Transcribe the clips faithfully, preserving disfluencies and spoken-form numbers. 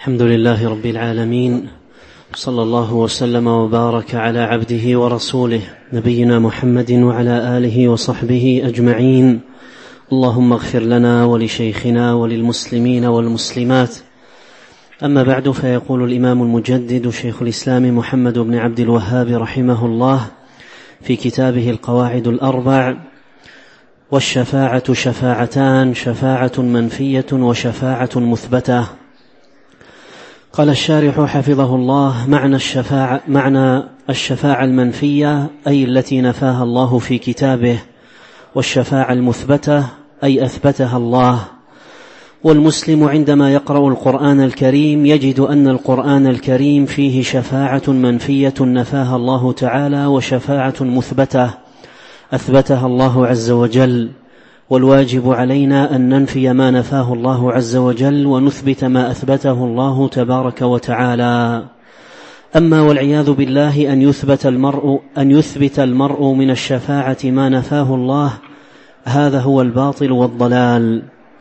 الحمد لله رب العالمين، صلى الله وسلم وبارك على عبده ورسوله نبينا محمد وعلى آله وصحبه أجمعين. اللهم اغفر لنا ولشيخنا وللمسلمين والمسلمات. أما بعد، فيقول الإمام المجدد شيخ الإسلام محمد بن عبد الوهاب رحمه الله في كتابه القواعد الأربع: والشفاعة شفاعتان، شفاعة منفية وشفاعة مثبتة. قال الشارح حفظه الله: معنى الشفاعة, معنى الشفاعة المنفية أي التي نفاها الله في كتابه، والشفاعة المثبتة أي أثبتها الله. والمسلم عندما يقرأ القرآن الكريم يجد أن القرآن الكريم فيه شفاعة منفية نفاها الله تعالى، وشفاعة مثبتة أثبتها الله عز وجل. والواجب علينا أن ننفي ما نفاه الله عز وجل ونثبت ما أثبته الله تبارك وتعالى. أما والعياذ بالله أن يثبت المرء أن يثبت المرء من الشفاعة ما نفاه الله، هذا هو الباطل والضلال.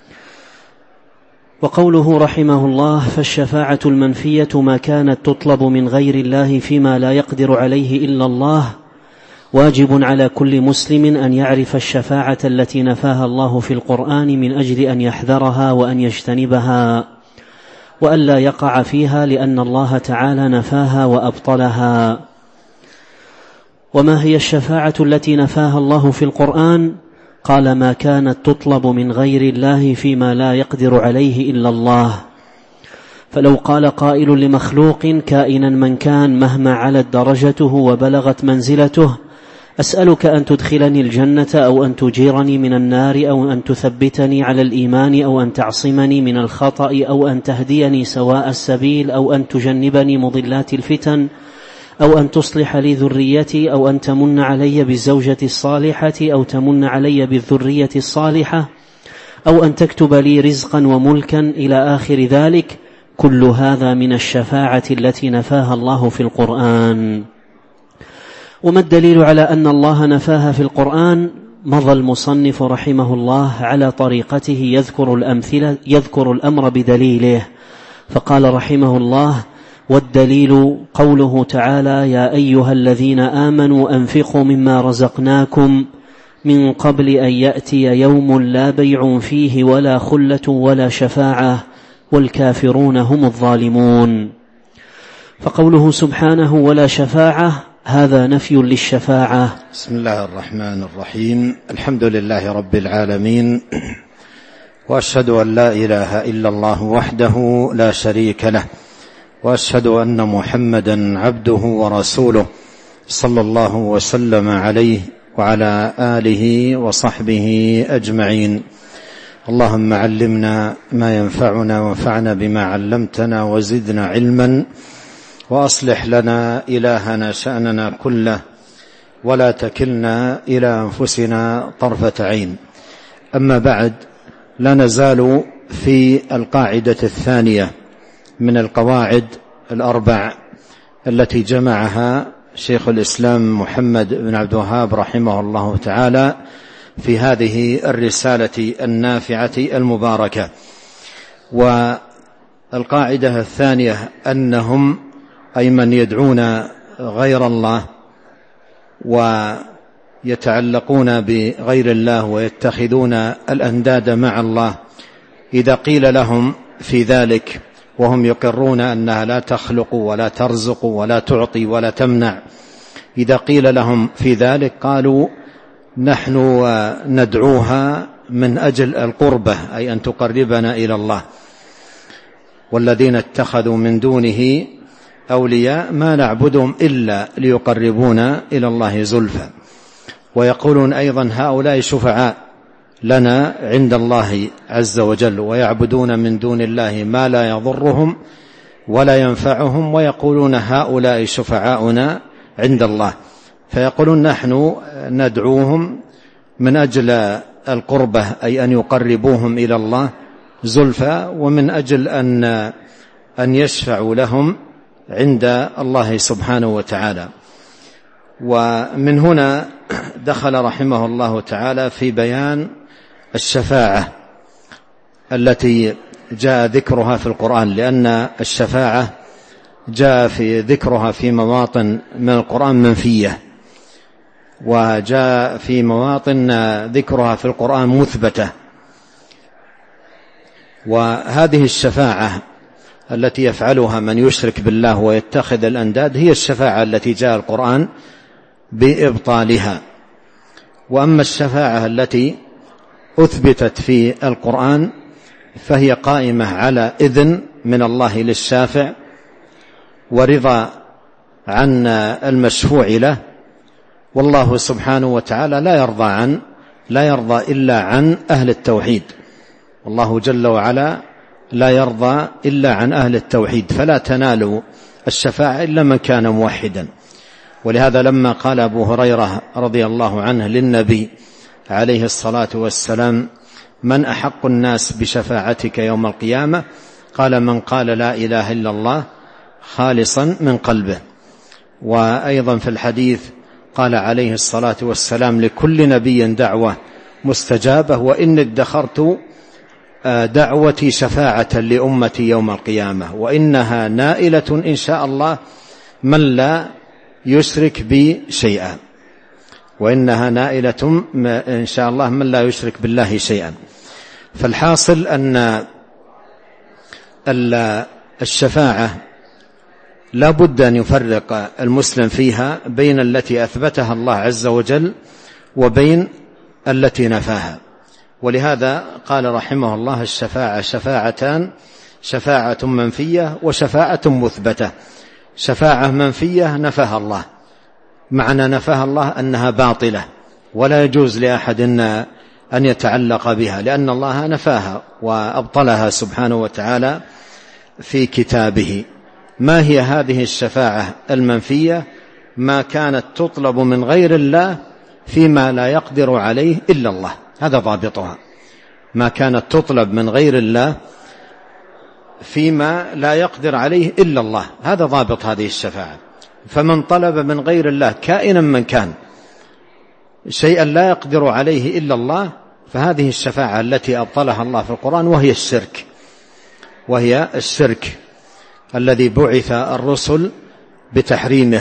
وقوله رحمه الله: فالشفاعة المنفية ما كانت تطلب من غير الله فيما لا يقدر عليه إلا الله. واجب على كل مسلم أن يعرف الشفاعة التي نفاها الله في القرآن من أجل أن يحذرها وأن يجتنبها وأن لا يقع فيها، لأن الله تعالى نفاها وأبطلها. وما هي الشفاعة التي نفاها الله في القرآن؟ قال: ما كانت تطلب من غير الله فيما لا يقدر عليه إلا الله. فلو قال قائل لمخلوق كائنا من كان مهما علت درجته وبلغت منزلته: أسألك أن تدخلني الجنة، أو أن تجيرني من النار، أو أن تثبتني على الإيمان، أو أن تعصمني من الخطأ، أو أن تهديني سواء السبيل، أو أن تجنبني مضلات الفتن، أو أن تصلح لي ذريتي، أو أن تمن علي بالزوجة الصالحة، أو تمن علي بالذرية الصالحة، أو أن تكتب لي رزقا وملكا إلى آخر ذلك، كل هذا من الشفاعة التي نفاها الله في القرآن. وما الدليل على أن الله نفاها في القرآن؟ مضى المصنف رحمه الله على طريقته يذكر الأمثلة يذكر الأمر بدليله، فقال رحمه الله: والدليل قوله تعالى: يا أيها الذين آمنوا أنفقوا مما رزقناكم من قبل أن يأتي يوم لا بيع فيه ولا خلة ولا شفاعة والكافرون هم الظالمون. فقوله سبحانه: ولا شفاعة، هذا نفي للشفاعة. بسم الله الرحمن الرحيم. الحمد لله رب العالمين، وأشهد أن لا إله إلا الله وحده لا شريك له، وأشهد أن محمدا عبده ورسوله، صلى الله وسلم عليه وعلى آله وصحبه أجمعين. اللهم علمنا ما ينفعنا وانفعنا بما علمتنا وزدنا علما، وأصلح لنا إلهنا شأننا كله، ولا تكلنا إلى أنفسنا طرفة عين. أما بعد، لا نزال في القاعدة الثانية من القواعد الأربع التي جمعها شيخ الإسلام محمد بن عبد الوهاب رحمه الله تعالى في هذه الرسالة النافعة المباركة. والقاعدة الثانية أنهم أي من يدعون غير الله ويتعلقون بغير الله ويتخذون الأنداد مع الله، إذا قيل لهم في ذلك وهم يقرون أنها لا تخلق ولا ترزق ولا تعطي ولا تمنع، إذا قيل لهم في ذلك قالوا: نحن ندعوها من أجل القربة، أي أن تقربنا إلى الله، والذين اتخذوا من دونه أولياء ما نعبدهم إلا ليقربونا إلى الله زلفى. ويقولون أيضا: هؤلاء شفعاء لنا عند الله عز وجل، ويعبدون من دون الله ما لا يضرهم ولا ينفعهم، ويقولون: هؤلاء شفعاؤنا عند الله. فيقولون: نحن ندعوهم من أجل القربة، أي أن يقربوهم إلى الله زلفى، ومن أجل أن أن يشفعوا لهم عند الله سبحانه وتعالى. ومن هنا دخل رحمه الله تعالى في بيان الشفاعة التي جاء ذكرها في القرآن، لأن الشفاعة جاء في ذكرها في مواطن من القرآن منفية، وجاء في مواطن ذكرها في القرآن مثبتة. وهذه الشفاعة التي يفعلها من يشرك بالله ويتخذ الأنداد هي الشفاعة التي جاء القرآن بإبطالها. وأما الشفاعة التي أثبتت في القرآن فهي قائمة على إذن من الله للشافع ورضا عن المشفوع له، والله سبحانه وتعالى لا يرضى عن لا يرضى إلا عن أهل التوحيد، والله جل وعلا لا يرضى إلا عن أهل التوحيد، فلا تنال الشفاعة إلا من كان موحدا. ولهذا لما قال أبو هريرة رضي الله عنه للنبي عليه الصلاة والسلام: من أحق الناس بشفاعتك يوم القيامة؟ قال: من قال لا إله إلا الله خالصا من قلبه. وأيضا في الحديث قال عليه الصلاة والسلام: لكل نبي دعوة مستجابة، وإن ادخرت دعوتي شفاعة لأمتي يوم القيامة، وإنها نائلة إن شاء الله من لا يشرك بي شيئا، وإنها نائلة إن شاء الله من لا يشرك بالله شيئا. فالحاصل أن الشفاعة لا بد أن يفرق المسلم فيها بين التي أثبتها الله عز وجل وبين التي نفاها. ولهذا قال رحمه الله: الشفاعة شفاعتان، شفاعة منفية وشفاعة مثبتة. شفاعة منفية نفاها الله، معنى نفاها الله أنها باطلة ولا يجوز لأحد أن يتعلق بها، لأن الله نفاها وأبطلها سبحانه وتعالى في كتابه. ما هي هذه الشفاعة المنفية؟ ما كانت تطلب من غير الله فيما لا يقدر عليه إلا الله، هذا ضابطها. ما كانت تطلب من غير الله فيما لا يقدر عليه إلا الله، هذا ضابط هذه الشفاعة. فمن طلب من غير الله كائنا من كان شيئا لا يقدر عليه إلا الله، فهذه الشفاعة التي أبطلها الله في القرآن، وهي الشرك وهي الشرك الذي بعث الرسل بتحريمه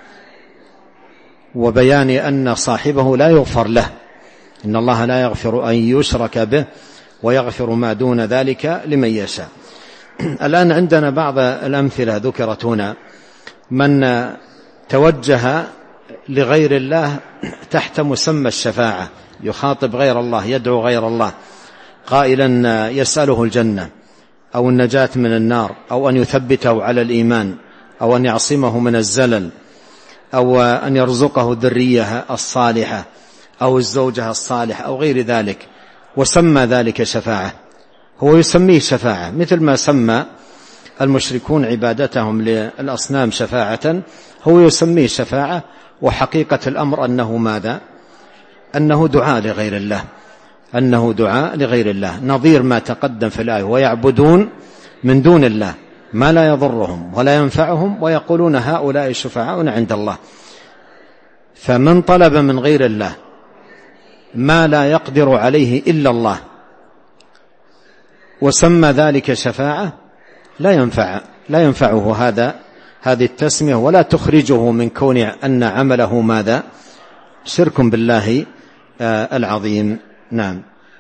وبيان أن صاحبه لا يغفر له، إن الله لا يغفر أن يشرك به ويغفر ما دون ذلك لمن يشاء. الآن عندنا بعض الأمثلة ذكرت هنا: من توجه لغير الله تحت مسمى الشفاعة، يخاطب غير الله، يدعو غير الله قائلا يسأله الجنة أو النجاة من النار، أو أن يثبته على الإيمان، أو أن يعصمه من الزلل، أو أن يرزقه الذرية الصالحة أو الزوجة الصالحة أو غير ذلك، وسمى ذلك شفاعة، هو يسميه شفاعة، مثل ما سمى المشركون عبادتهم للأصنام شفاعة، هو يسميه شفاعة، وحقيقة الأمر أنه ماذا؟ أنه دعاء لغير الله، أنه دعاء لغير الله، نظير ما تقدم في الآية: ويعبدون من دون الله ما لا يضرهم ولا ينفعهم ويقولون هؤلاء شفعاؤنا عند الله. فمن طلب من غير الله ما لا يقدر عليه إلا الله وسمى ذلك شفاعة لا ينفع لا ينفعه هذا هذه التسمية، ولا تخرجه من كون أن عمله ماذا؟ شرك بالله العظيم. نعم.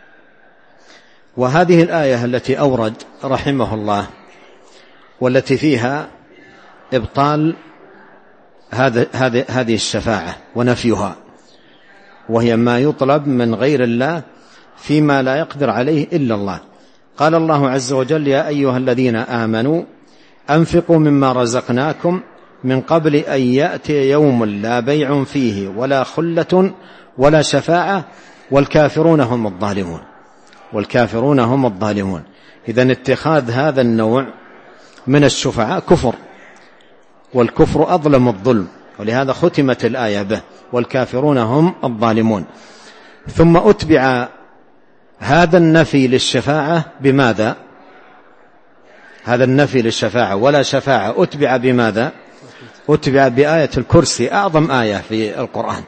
وهذه الآية التي أورد رحمه الله والتي فيها إبطال هذا هذه هذه الشفاعة ونفيها، وهي ما يطلب من غير الله فيما لا يقدر عليه إلا الله. قال الله عز وجل: يا أيها الذين آمنوا أنفقوا مما رزقناكم من قبل أن يأتي يوم لا بيع فيه ولا خلة ولا شفاعة والكافرون هم الظالمون والكافرون هم الظالمون. إذن اتخاذ هذا النوع من الشفعاء كفر، والكفر أظلم الظلم، ولهذا ختمت الآية به: والكافرون هم الظالمون. ثم أتبع هذا النفي للشفاعة بماذا؟ هذا النفي للشفاعة ولا شفاعة أتبع بماذا؟ أتبع بآية الكرسي، أعظم آية في القرآن،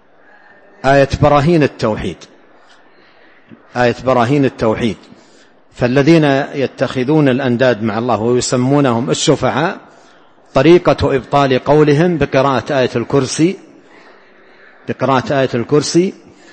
آية براهين التوحيد، آية براهين التوحيد. فالذين يتخذون الأنداد مع الله ويسمونهم الشفعاء طريقة إبطال قولهم بقراءة آية الكرسي بقراءة آية الكرسي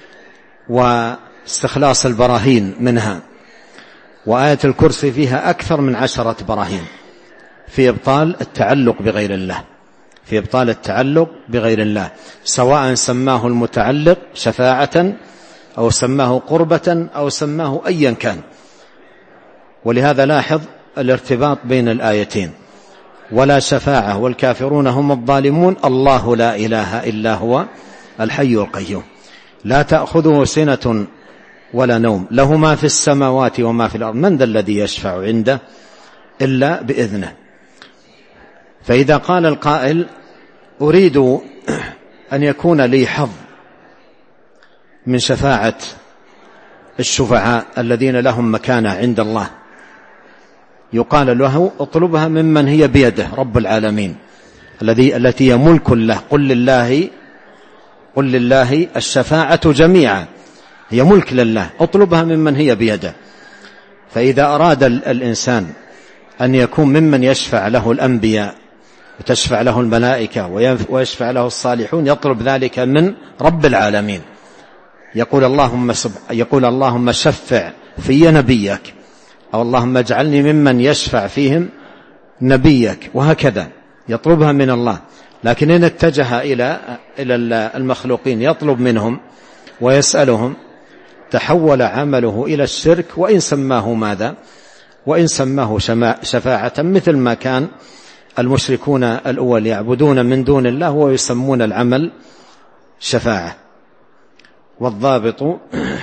واستخلاص البراهين منها. وآية الكرسي فيها أكثر من عشرة براهين في إبطال التعلق بغير الله في إبطال التعلق بغير الله، سواء سماه المتعلق شفاعة أو سماه قربة أو سماه أيا كان. ولهذا لاحظ الارتباط بين الآيتين: ولا شفاعة والكافرون هم الظالمون، الله لا إله إلا هو الحي القيوم، لا تأخذه سنة ولا نوم، له ما في السماوات وما في الأرض، من ذا الذي يشفع عنده إلا بإذنه. فإذا قال القائل أريد أن يكون لي حظ من شفاعة الشفعاء الذين لهم مكانة عند الله، يقال له اطلبها ممن هي بيده رب العالمين الذي التي هي ملك الله. قل لله قل لله الشفاعة جميعا، هي ملك لله، اطلبها ممن هي بيده. فإذا أراد الإنسان أن يكون ممن يشفع له الأنبياء وتشفع له الملائكة ويشفع له الصالحون، يطلب ذلك من رب العالمين، يقول اللهم يقول اللهم شفع في نبيك، أو اللهم اجعلني ممن يشفع فيهم نبيك، وهكذا يطلبها من الله. لكن إن اتجه إلى إلى المخلوقين يطلب منهم ويسألهم تحول عمله إلى الشرك، وإن سماه ماذا؟ وإن سماه شفاعة، مثل ما كان المشركون الأول يعبدون من دون الله ويسمون العمل شفاعة. والضابط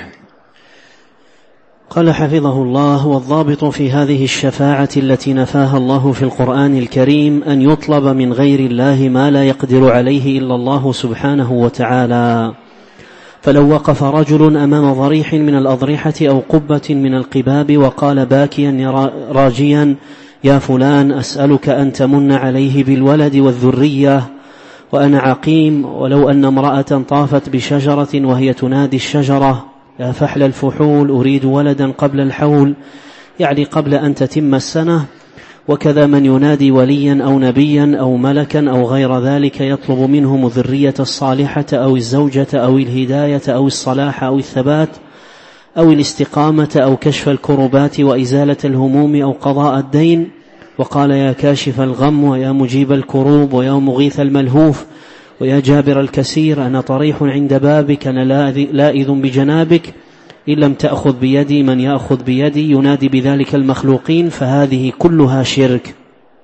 قال حفظه الله: والضابط في هذه الشفاعة التي نفاها الله في القرآن الكريم أن يطلب من غير الله ما لا يقدر عليه إلا الله سبحانه وتعالى. فلو وقف رجل أمام ضريح من الأضرحة أو قبة من القباب وقال باكيا راجيا: يا فلان أسألك أن تمن عليه بالولد والذرية وأنا عقيم، ولو أن امرأة طافت بشجرة وهي تنادي الشجرة: يا فحل الفحول أريد ولدا قبل الحول، يعني قبل أن تتم السنة. وكذا من ينادي وليا أو نبيا أو ملكا أو غير ذلك يطلب منهم الذرية الصالحة أو الزوجة أو الهداية أو الصلاح أو الثبات أو الاستقامة أو كشف الكربات وإزالة الهموم أو قضاء الدين. وقال: يا كاشف الغم ويا مجيب الكروب ويا مغيث الملهوف ويا جابر الكسير، أنا طريح عند بابك، أنا لائذ بجنابك، إن لم تأخذ بيدي من يأخذ بيدي، ينادي بذلك المخلوقين. فهذه كلها شرك،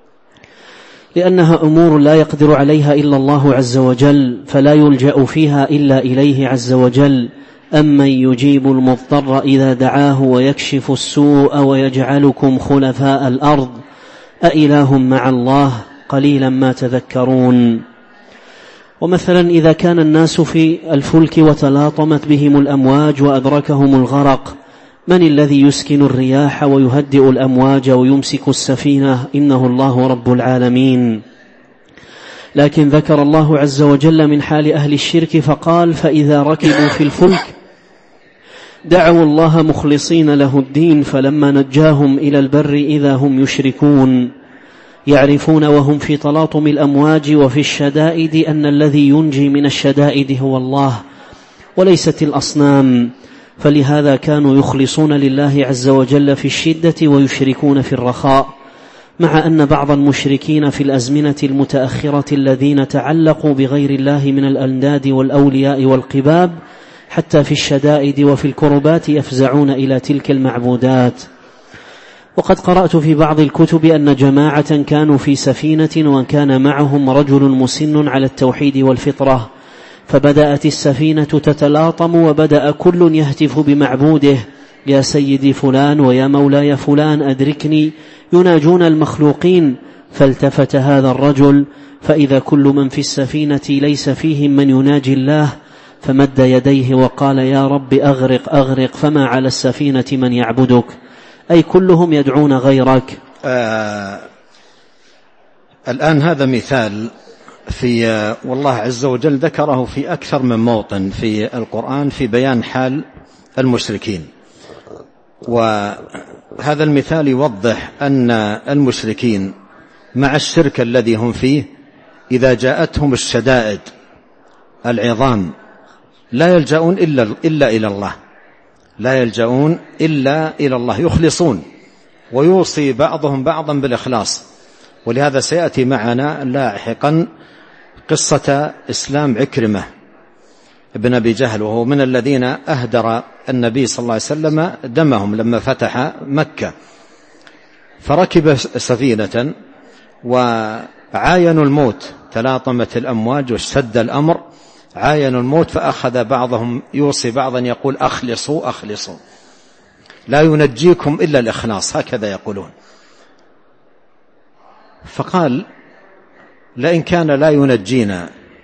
لأنها أمور لا يقدر عليها إلا الله عز وجل، فلا يلجأ فيها إلا إليه عز وجل. أمن يجيب المضطر إذا دعاه ويكشف السوء ويجعلكم خلفاء الأرض أإله مع الله قليلا ما تذكرون. ومثلا إذا كان الناس في الفلك وتلاطمت بهم الأمواج وأدركهم الغرق، من الذي يسكن الرياح ويهدئ الأمواج ويمسك السفينة؟ إنه الله رب العالمين. لكن ذكر الله عز وجل من حال أهل الشرك فقال: فإذا ركبوا في الفلك دعوا الله مخلصين له الدين فلما نجاهم إلى البر إذا هم يشركون. يعرفون وهم في تلاطم الأمواج وفي الشدائد أن الذي ينجي من الشدائد هو الله وليست الأصنام، فلهذا كانوا يخلصون لله عز وجل في الشدة ويشركون في الرخاء، مع أن بعض المشركين في الأزمنة المتأخرة الذين تعلقوا بغير الله من الأنداد والأولياء والقباب حتى في الشدائد وفي الكربات يفزعون إلى تلك المعبودات. وقد قرأت في بعض الكتب أن جماعة كانوا في سفينة وكان معهم رجل مسن على التوحيد والفطرة، فبدأت السفينة تتلاطم وبدأ كل يهتف بمعبوده: يا سيدي فلان ويا مولاي فلان أدركني، يناجون المخلوقين. فالتفت هذا الرجل فإذا كل من في السفينة ليس فيهم من يناجي الله، فمد يديه وقال: يا رب أغرق أغرق، فما على السفينة من يعبدك، أي كلهم يدعون غيرك. آه الآن هذا مثال في والله عز وجل ذكره في أكثر من موطن في القرآن في بيان حال المشركين. هذا المثال يوضح أن المشركين مع الشرك الذي هم فيه إذا جاءتهم الشدائد العظام لا يلجؤون إلا, إلا إلى الله، لا يلجؤون إلا إلى الله، يخلصون، ويوصي بعضهم بعضا بالإخلاص. ولهذا سيأتي معنا لاحقا قصة إسلام عكرمة ابن أبي جهل، وهو من الذين أهدر النبي صلى الله عليه وسلم دمهم لما فتح مكة. فركب سفينة وعاينوا الموت، تلاطمت الأمواج واشتد الأمر، عاينوا الموت، فأخذ بعضهم يوصي بعضا يقول أخلصوا أخلصوا، لا ينجيكم إلا الإخلاص، هكذا يقولون. فقال لئن كان لا ينجينا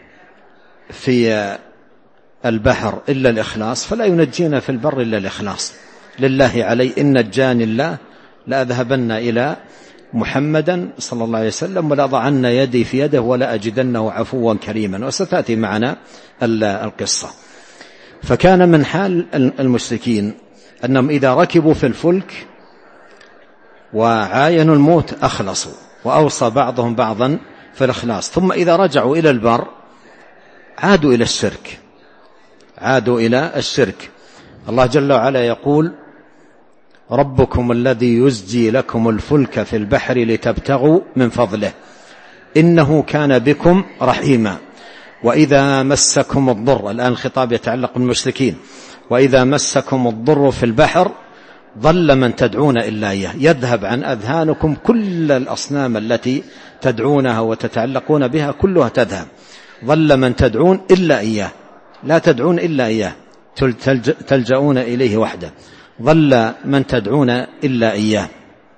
في البحر إلا الإخلاص فلا ينجينا في البر إلا الإخلاص، لله علي إن نجاني الله لأذهبن إلى محمدا صلى الله عليه وسلم ولأضعن يدي في يده ولا أجدنه عفوا كريما، وستأتي معنا القصة. فكان من حال المشركين أنهم إذا ركبوا في الفلك وعاينوا الموت أخلصوا، وأوصى بعضهم بعضا في الإخلاص، ثم إذا رجعوا إلى البر عادوا إلى الشرك، عادوا إلى الشرك. الله جل وعلا يقول ربكم الذي يزجي لكم الفلك في البحر لتبتغوا من فضله إنه كان بكم رحيما وإذا مسكم الضر، الآن الخطاب يتعلق بالمشركين، وإذا مسكم الضر في البحر ضل من تدعون إلا إياه، يذهب عن أذهانكم كل الأصنام التي تدعونها وتتعلقون بها كلها تذهب، ضل من تدعون إلا إياه، لا تدعون إلا إياه، تلجؤون إليه وحده، ضل من تدعون إلا إياه.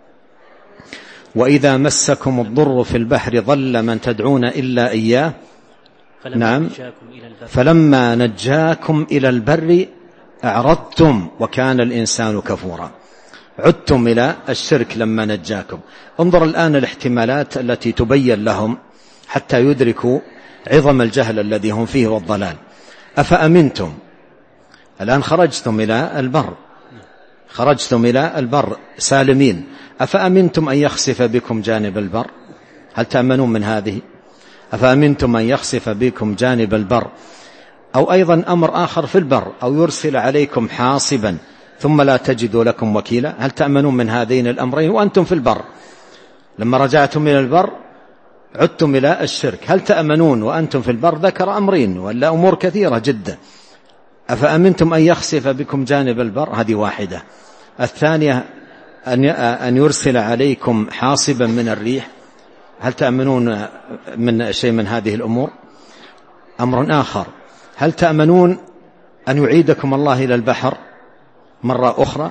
وإذا مسكم الضر في البحر ضل من تدعون إلا إياه. نعم، فلما نجاكم إلى البر أعرضتم وكان الإنسان كفورا، عدتم إلى الشرك لما نجاكم. انظر الآن الاحتمالات التي تبين لهم حتى يدركوا عظم الجهل الذي هم فيه والضلال. أفأمنتم، الآن خرجتم إلى البر، خرجتم إلى البر سالمين، أفأمنتم أن يخسف بكم جانب البر، هل تأمنون من هذه؟ أفأمنتم أن يخسف بكم جانب البر، أو أيضا أمر آخر في البر، أو يرسل عليكم حاصبا ثم لا تجدوا لكم وكيلا، هل تأمنون من هذين الأمرين وأنتم في البر؟ لما رجعتم إلى البر عدتم إلى الشرك، هل تأمنون وأنتم في البر؟ ذكر أمرين ولا أمور كثيرة جدا. أفأمنتم أن يخسف بكم جانب البر، هذه واحدة. الثانية أن يرسل عليكم حاصبا من الريح، هل تأمنون من شيء من هذه الأمور؟ أمر آخر، هل تأمنون أن يعيدكم الله إلى البحر مرة أخرى؟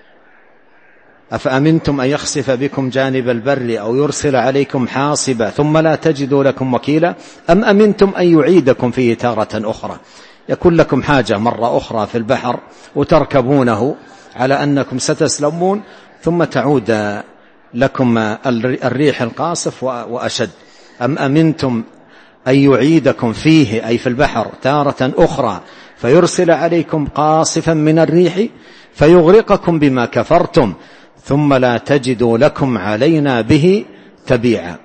أفأمنتم أن يخسف بكم جانب البر أو يرسل عليكم حاصبا ثم لا تجدوا لكم وكيلا، أم أمنتم أن يعيدكم فيه تارة أخرى، يكون لكم حاجة مرة أخرى في البحر وتركبونه على أنكم ستسلمون ثم تعود لكم الريح القاصف وأشد، أم أمنتم أن يعيدكم فيه أي في البحر تارة أخرى فيرسل عليكم قاصفا من الريح فيغرقكم بما كفرتم ثم لا تجدوا لكم علينا به تبيعا.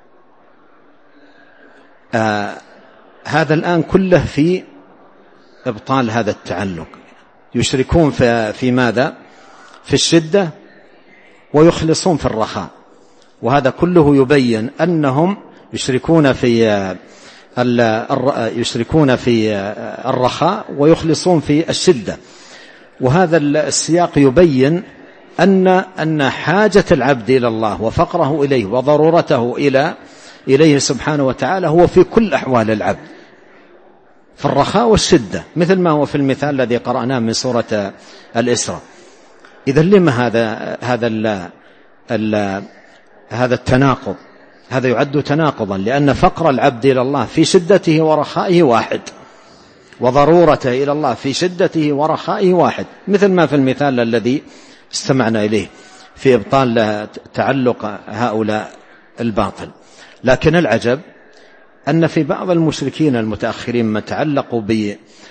آه هذا الآن كله في إبطال هذا التعلق، يشركون في, في ماذا؟ في الشدة ويخلصون في الرخاء، وهذا كله يبين أنهم يشركون في يشركون في الرخاء ويخلصون في الشدة. وهذا السياق يبين أن أن حاجة العبد إلى الله وفقره إليه وضرورته إلى إليه سبحانه وتعالى هو في كل أحوال العبد، في الرخاء والشدة، مثل ما هو في المثال الذي قرأناه من سورة الإسراء. إذا لما هذا هذا ال ال هذا التناقض؟ هذا يعد تناقضا، لأن فقر العبد إلى الله في شدته ورخائه واحد، وضرورته إلى الله في شدته ورخائه واحد، مثل ما في المثال الذي استمعنا إليه في إبطال تعلق هؤلاء الباطل. لكن العجب أن في بعض المشركين المتأخرين من تعلقوا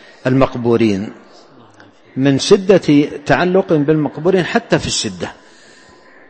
بالمقبورين من شدة تعلق بالمقبورين حتى في الشدة،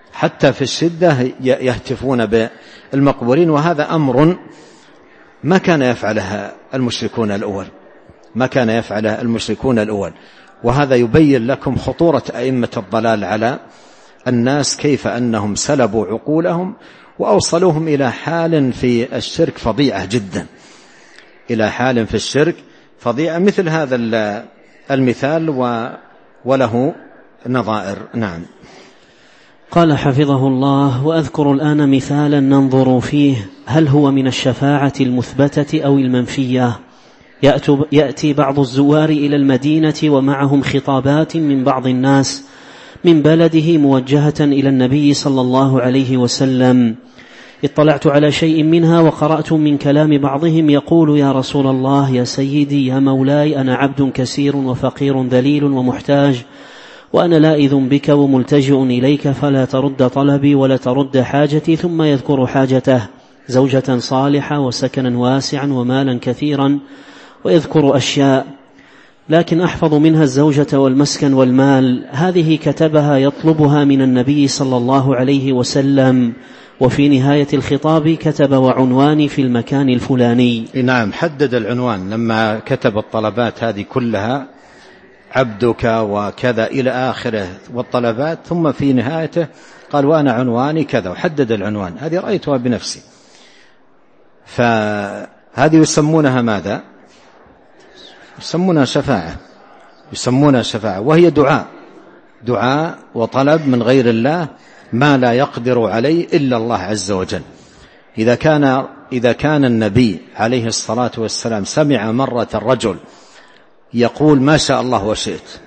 حتى في الشدة يهتفون بالمقبورين، وهذا أمر ما كان يفعله المشركون الأول ما كان يفعله المشركون الأول وهذا يبين لكم خطورة أئمة الضلال على الناس، كيف أنهم سلبوا عقولهم وأوصلوهم إلى حال في الشرك فظيعة جدا، إلى حال في الشرك فظيعة، مثل هذا المثال وله نظائر. نعم. قال حفظه الله: وأذكر الآن مثالا ننظر فيه هل هو من الشفاعة المثبتة أو المنفية. يأتي بعض الزوار إلى المدينة ومعهم خطابات من بعض الناس من بلده موجهة إلى النبي صلى الله عليه وسلم. اطلعت على شيء منها وقرأت من كلام بعضهم يقول: يا رسول الله، يا سيدي، يا مولاي، أنا عبد كثير وفقير ذليل ومحتاج، وأنا لائذ بك وملتجئ إليك، فلا ترد طلبي ولا ترد حاجتي. ثم يذكر حاجته: زوجة صالحة وسكنا واسعا ومالا كثيرا، ويذكر أشياء، لكن أحفظ منها الزوجة والمسكن والمال. هذه كتبها يطلبها من النبي صلى الله عليه وسلم. وفي نهاية الخطاب كتب: وعنواني في المكان الفلاني. نعم، حدد العنوان لما كتب الطلبات هذه كلها، عبدك وكذا إلى آخره والطلبات، ثم في نهايته قال: وأنا عنواني كذا، وحدد العنوان. هذه رأيتها بنفسي. فهذه يسمونها ماذا؟ يسمونها شفاعة يسمونها شفاعة وهي دعاء دعاء وطلب من غير الله ما لا يقدر عليه إلا الله عز وجل. إذا كان إذا كان النبي عليه الصلاة والسلام سمع مرة الرجل يقول: ما شاء الله وشئت،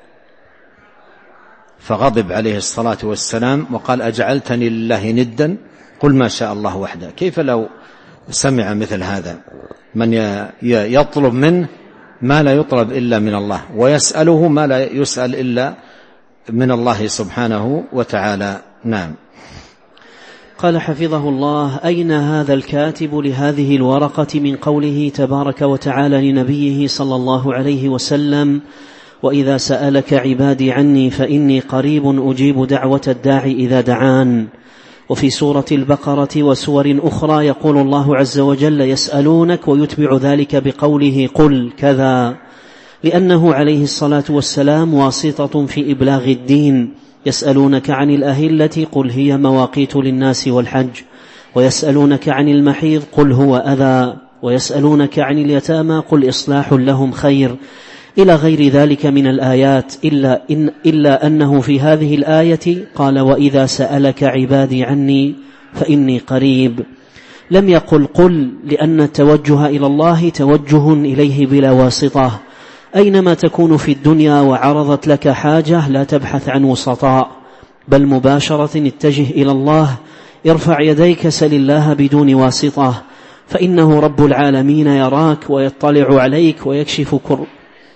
فغضب عليه الصلاة والسلام وقال: أجعلتني لله ندا، قل ما شاء الله وحده. كيف لو سمع مثل هذا من يطلب منه ما لا يطلب إلا من الله، ويسأله ما لا يسأل إلا من الله سبحانه وتعالى. نعم. قال حفظه الله: أين هذا الكاتب لهذه الورقة من قوله تبارك وتعالى لنبيه صلى الله عليه وسلم: وإذا سألك عبادي عني فإني قريب أجيب دعوة الداعي إذا دعان. وفي سورة البقرة وسور أخرى يقول الله عز وجل: يسألونك، ويتبع ذلك بقوله: قل كذا، لأنه عليه الصلاة والسلام واسطة في إبلاغ الدين. يسألونك عن الأهلة، قل هي مواقيت للناس والحج. ويسألونك عن المحيض، قل هو أذى. ويسألونك عن اليتامى، قل إصلاح لهم خير، إلى غير ذلك من الآيات، إلا, إن إلا أنه في هذه الآية قال: وإذا سألك عبادي عني فإني قريب. لم يقل قل، لأن التوجه إلى الله توجه إليه بلا واسطة. أينما تكون في الدنيا وعرضت لك حاجة لا تبحث عن وسطاء، بل مباشرة اتجه إلى الله. ارفع يديك، سل الله بدون واسطة، فإنه رب العالمين يراك ويطلع عليك ويكشف كرب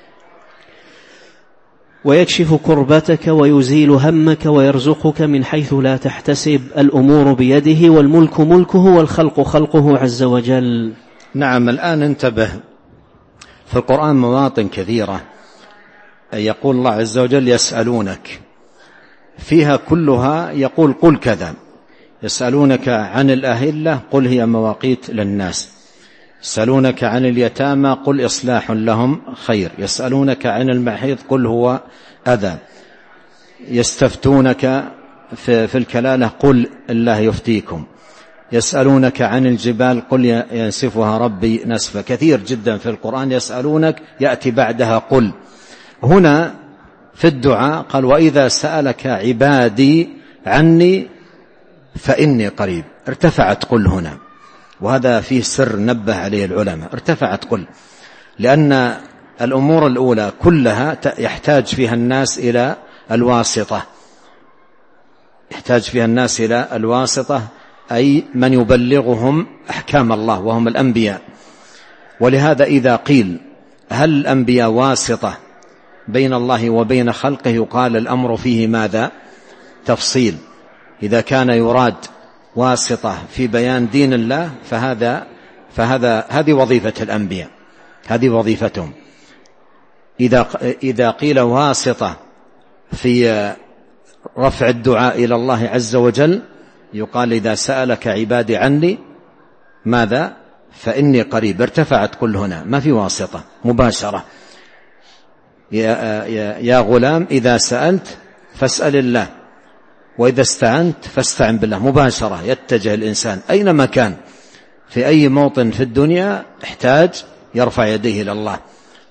ويكشف كربتك ويزيل همك ويرزقك من حيث لا تحتسب. الأمور بيده، والملك ملكه، والخلق خلقه عز وجل. نعم. الآن انتبه، في القرآن مواطن كثيرة يقول الله عز وجل: يسألونك، فيها كلها يقول: قل كذا. يسألونك عن الأهلة، قل هي مواقيت للناس. يسألونك عن اليتامى، قل إصلاح لهم خير. يسألونك عن المحيض، قل هو أذى. يستفتونك في الكلالة، قل الله يفتيكم. يسألونك عن الجبال، قل ينسفها ربي نسفا. كثير جدا في القرآن يسألونك يأتي بعدها قل. هنا في الدعاء قال: وإذا سألك عبادي عني فإني قريب. ارتفعت قل هنا، وهذا فيه سر نبه عليه العلماء. ارتفعت قل لأن الأمور الأولى كلها يحتاج فيها الناس إلى الواسطة يحتاج فيها الناس إلى الواسطة أي من يبلغهم أحكام الله وهم الأنبياء. ولهذا إذا قيل: هل الأنبياء واسطة بين الله وبين خلقه؟ يقال الأمر فيه ماذا؟ تفصيل. إذا كان يراد واسطة في بيان دين الله فهذا فهذا هذه وظيفة الأنبياء، هذه وظيفتهم. إذا إذا قيل واسطة في رفع الدعاء إلى الله عز وجل يقال إذا سألك عبادي عني ماذا فإني قريب، ارتفعت كل هنا، ما في واسطة، مباشرة. يا, يا, يا غلام إذا سألت فاسأل الله، وإذا استعنت فاستعن بالله، مباشرة يتجه الإنسان أينما كان في أي موطن في الدنيا احتاج يرفع يديه إلى الله.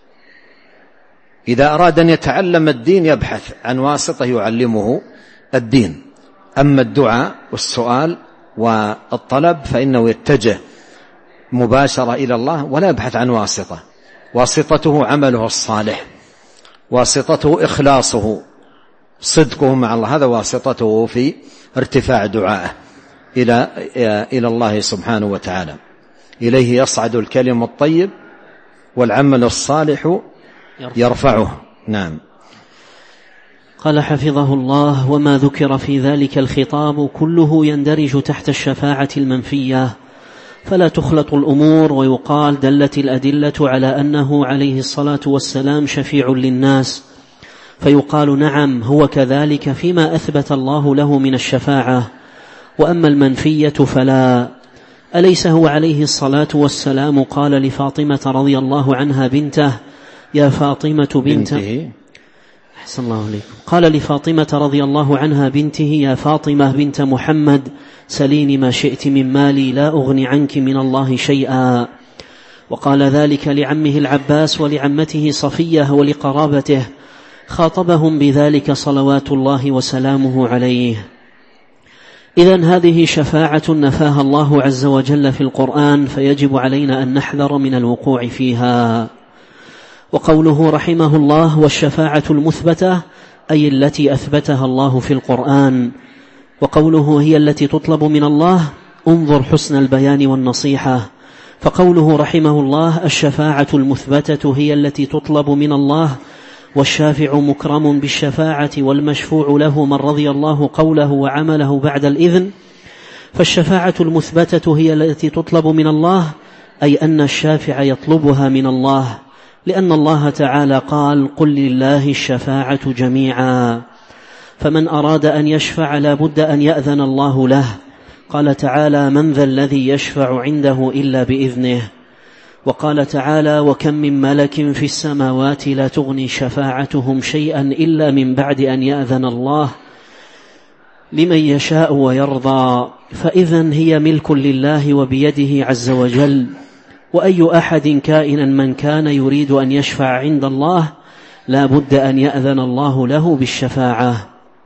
إذا أراد أن يتعلم الدين يبحث عن واسطة يعلمه الدين. أما الدعاء والسؤال والطلب فإنه يتجه مباشرة إلى الله ولا يبحث عن واسطة. واسطته عمله الصالح، واسطته إخلاصه، صدقه مع الله، هذا واسطته في ارتفاع دعائه إلى إلى الله سبحانه وتعالى. إليه يصعد الكلم الطيب والعمل الصالح يرفعه. نعم. قال حفظه الله: وما ذكر في ذلك الخطاب كله يندرج تحت الشفاعة المنفية، فلا تخلط الأمور ويقال دلت الأدلة على أنه عليه الصلاة والسلام شفيع للناس، فيقال نعم هو كذلك فيما أثبت الله له من الشفاعة. وأما المنفية فلا. أليس هو عليه الصلاة والسلام قال لفاطمة رضي الله عنها بنته: يا فاطمة بنت أحسن الله عليكم. قال لفاطمة رضي الله عنها بنته: يا فاطمة بنت محمد سليني ما شئت من مالي لا أغني عنك من الله شيئا. وقال ذلك لعمه العباس ولعمته صفية ولقرابته، خاطبهم بذلك صلوات الله وسلامه عليه. إذن هذه شفاعة نفاها الله عز وجل في القرآن، فيجب علينا أن نحذر من الوقوع فيها. وقوله رحمه الله: والشفاعة المثبتة أي التي أثبتها الله في القرآن. وقوله هي التي تطلب من الله، انظر حسن البيان والنصيحة. فقوله رحمه الله: الشفاعة المثبتة هي التي تطلب من الله، والشافع مكرم بالشفاعة والمشفوع له من رضي الله قوله وعمله بعد الإذن. فالشفاعة المثبتة هي التي تطلب من الله، أي أن الشافع يطلبها من الله، لأن الله تعالى قال: قل لله الشفاعة جميعا. فمن أراد أن يشفع لا بد أن يأذن الله له. قال تعالى: من ذا الذي يشفع عنده إلا بإذنه. وقال تعالى: وكم من ملك في السماوات لا تغني شفاعتهم شيئا إلا من بعد أن يأذن الله لمن يشاء ويرضى. فإذن هي ملك لله وبيده عز وجل. وأي أحد كائنا من كان يريد أن يشفع عند الله لا بد أن يأذن الله له بالشفاعة.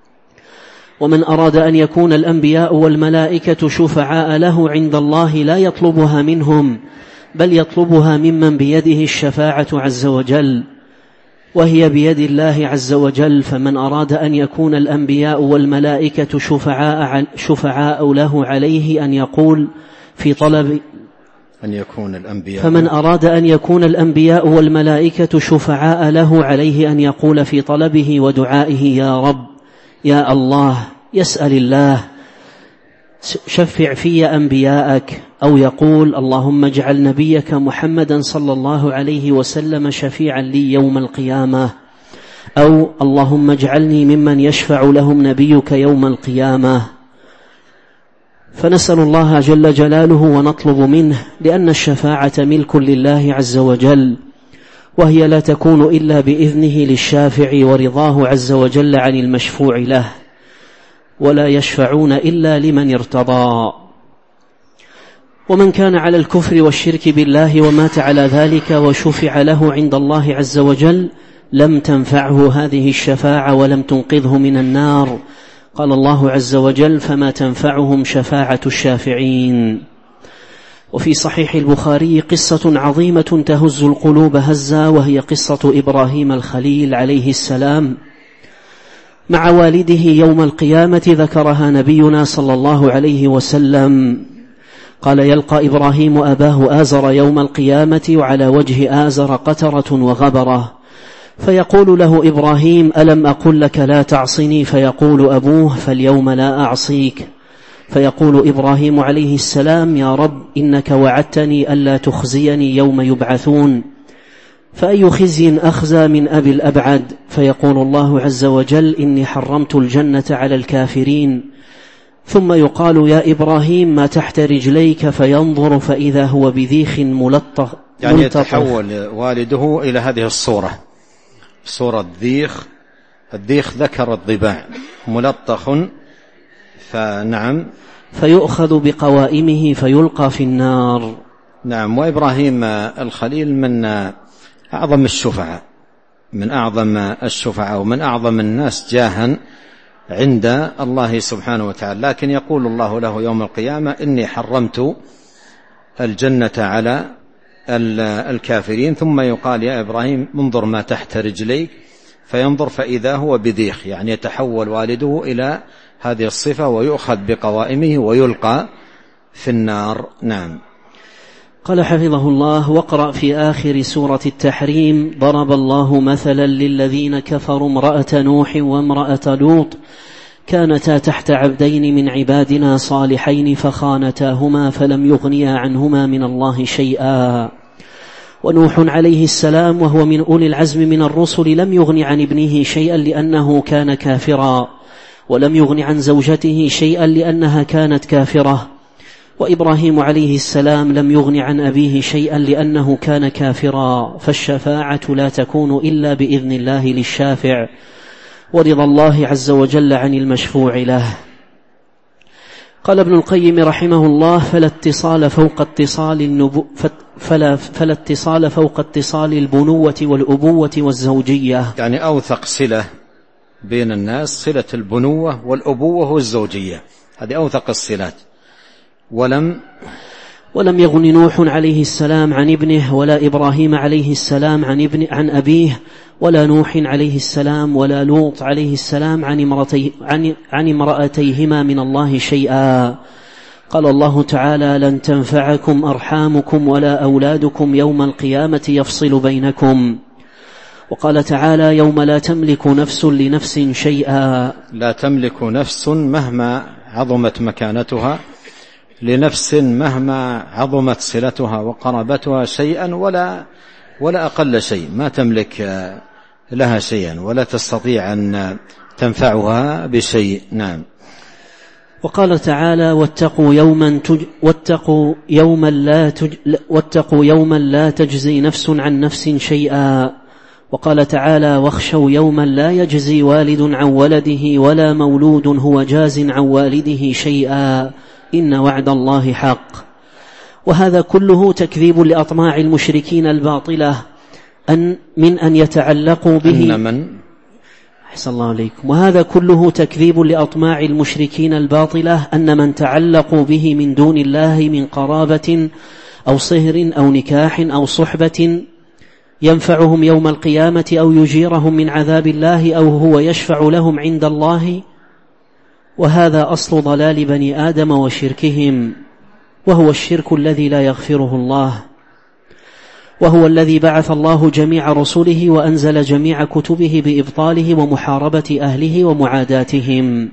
ومن أراد أن يكون الأنبياء والملائكة شفعاء له عند الله لا يطلبها منهم، بل يطلبها ممن بيده الشفاعة عز وجل، وهي بيد الله عز وجل. فمن أراد أن يكون الأنبياء والملائكة شفعاء, شفعاء له عليه أن يقول في طلب أن يكون الأنبياء فمن أراد أن يكون الأنبياء والملائكة شفعاء له عليه أن يقول في طلبه ودعائه: يا رب، يا الله، يسأل الله: شفع في أنبياءك. أو يقول: اللهم اجعل نبيك محمدا صلى الله عليه وسلم شفيعا لي يوم القيامة. أو اللهم اجعلني ممن يشفع لهم نبيك يوم القيامة. فنسأل الله جل جلاله ونطلب منه، لأن الشفاعة ملك لله عز وجل، وهي لا تكون إلا بإذنه للشافع ورضاه عز وجل عن المشفوع له، ولا يشفعون إلا لمن ارتضى. ومن كان على الكفر والشرك بالله ومات على ذلك وشفع له عند الله عز وجل لم تنفعه هذه الشفاعة ولم تنقذه من النار. قال الله عز وجل: فما تنفعهم شفاعة الشافعين. وفي صحيح البخاري قصة عظيمة تهز القلوب هزا، وهي قصة إبراهيم الخليل عليه السلام مع والده يوم القيامة، ذكرها نبينا صلى الله عليه وسلم. قال: يلقى إبراهيم أباه آزر يوم القيامة، وعلى وجه آزر قترة وغبرة، فيقول له إبراهيم: ألم أقل لك لا تعصني؟ فيقول أبوه: فاليوم لا أعصيك. فيقول إبراهيم عليه السلام: يا رب، إنك وعدتني ألا تخزيني يوم يبعثون. فأي خزي أخزى من أبي الأبعد، فيقول الله عز وجل إني حرمت الجنة على الكافرين، ثم يقال يا إبراهيم ما تحت رجليك، فينظر فإذا هو بذيخ ملطخ، يعني يتحول والده إلى هذه الصورة، صورة ذيخ. الذيخ ذكر الضباع ملطخ، فنعم، فيؤخذ بقوائمه فيلقى في النار. نعم. وإبراهيم الخليل من أعظم الشفعاء، من أعظم الشفعاء ومن أعظم الناس جاها عند الله سبحانه وتعالى، لكن يقول الله له يوم القيامة إني حرمت الجنة على الكافرين، ثم يقال يا إبراهيم انظر ما تحت رجليك، فينظر فإذا هو بذيخ، يعني يتحول والده إلى هذه الصفة ويؤخذ بقوائمه ويلقى في النار. نعم. قال حفظه الله: واقرأ في آخر سورة التحريم: ضرب الله مثلا للذين كفروا امرأة نوح وامرأة لوط كانتا تحت عبدين من عبادنا صالحين فخانتاهما فلم يغنيا عنهما من الله شيئا. ونوح عليه السلام وهو من أولي العزم من الرسل لم يغن عن ابنه شيئا لأنه كان كافرا، ولم يغن عن زوجته شيئا لأنها كانت كافرة. وإبراهيم عليه السلام لم يغن عن أبيه شيئا لأنه كان كافرا، فالشفاعة لا تكون إلا بإذن الله للشافع، ورضا الله عز وجل عن المشفوع له. قال ابن القيم رحمه الله: فلا اتصال فوق اتصال النبو فلا, فلا اتصال فوق اتصال البنوة والأبوة والزوجية، يعني أوثق صلة بين الناس صلة البنوة والأبوة والزوجية، هذه أوثق الصلات. ولم ولم يغن نوح عليه السلام عن ابنه، ولا إبراهيم عليه السلام عن ابن عن أبيه، ولا نوح عليه السلام ولا لوط عليه السلام عن امرأتيه عن عن امرأتيهما من الله شيئا. قال الله تعالى: لن تنفعكم أرحامكم ولا أولادكم يوم القيامة يفصل بينكم. وقال تعالى: يوم لا تملك نفس لنفس شيئا. لا تملك نفس مهما عظمت مكانتها لنفس مهما عظمت صلتها وقربتها شيئا ولا ولا أقل شيء، ما تملك لها شيئا ولا تستطيع أن تنفعها بشيء. نعم. وقال تعالى: واتقوا يوما تج... واتقوا يوما لا تج... واتقوا يوما لا تجزي نفس عن نفس شيئا. وقال تعالى: واخشوا يوما لا يجزي والد عن ولده ولا مولود هو جاز عن والده شيئا إن وعد الله حق. وهذا كله تكذيب لأطماع المشركين الباطلة أن من أن يتعلقوا به من أحسن الله عليكم. وهذا كله تكذيب لأطماع المشركين الباطلة أن من تعلقوا به من دون الله من قرابة أو صهر أو نكاح أو صحبة ينفعهم يوم القيامة أو يجيرهم من عذاب الله أو هو يشفع لهم عند الله، وهذا أصل ضلال بني آدم وشركهم، وهو الشرك الذي لا يغفره الله، وهو الذي بعث الله جميع رسله وأنزل جميع كتبه بإبطاله ومحاربة أهله ومعاداتهم.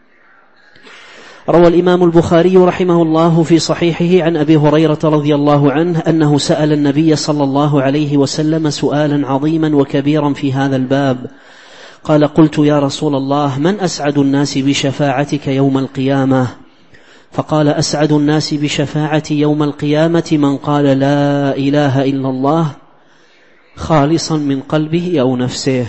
روى الإمام البخاري رحمه الله في صحيحه عن أبي هريرة رضي الله عنه أنه سأل النبي صلى الله عليه وسلم سؤالا عظيما وكبيرا في هذا الباب. قال: قلت يا رسول الله من أسعد الناس بشفاعتك يوم القيامة؟ فقال: أسعد الناس بشفاعتي يوم القيامة من قال لا إله إلا الله خالصا من قلبه أو نفسه.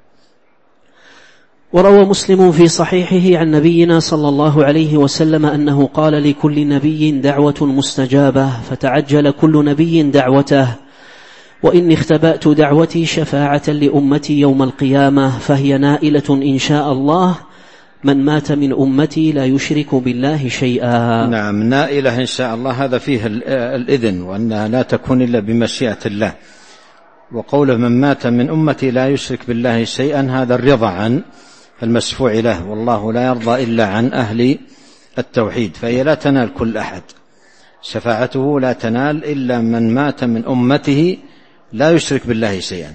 وروى مسلم في صحيحه عن نبينا صلى الله عليه وسلم أنه قال: لكل نبي دعوة مستجابة، فتعجل كل نبي دعوته، وإني اختبأت دعوتي شفاعة لأمتي يوم القيامة، فهي نائلة إن شاء الله من مات من أمتي لا يشرك بالله شيئا. نعم، نائلة إن شاء الله، هذا فيه الإذن وأنها لا تكون إلا بمشيئة الله. وقوله من مات من أمتي لا يشرك بالله شيئا، هذا الرضا عن المشفوع له، والله لا يرضى إلا عن أهل التوحيد، فهي لا تنال كل أحد، شفاعته لا تنال إلا من مات من أمته لا يشرك بالله شيئا.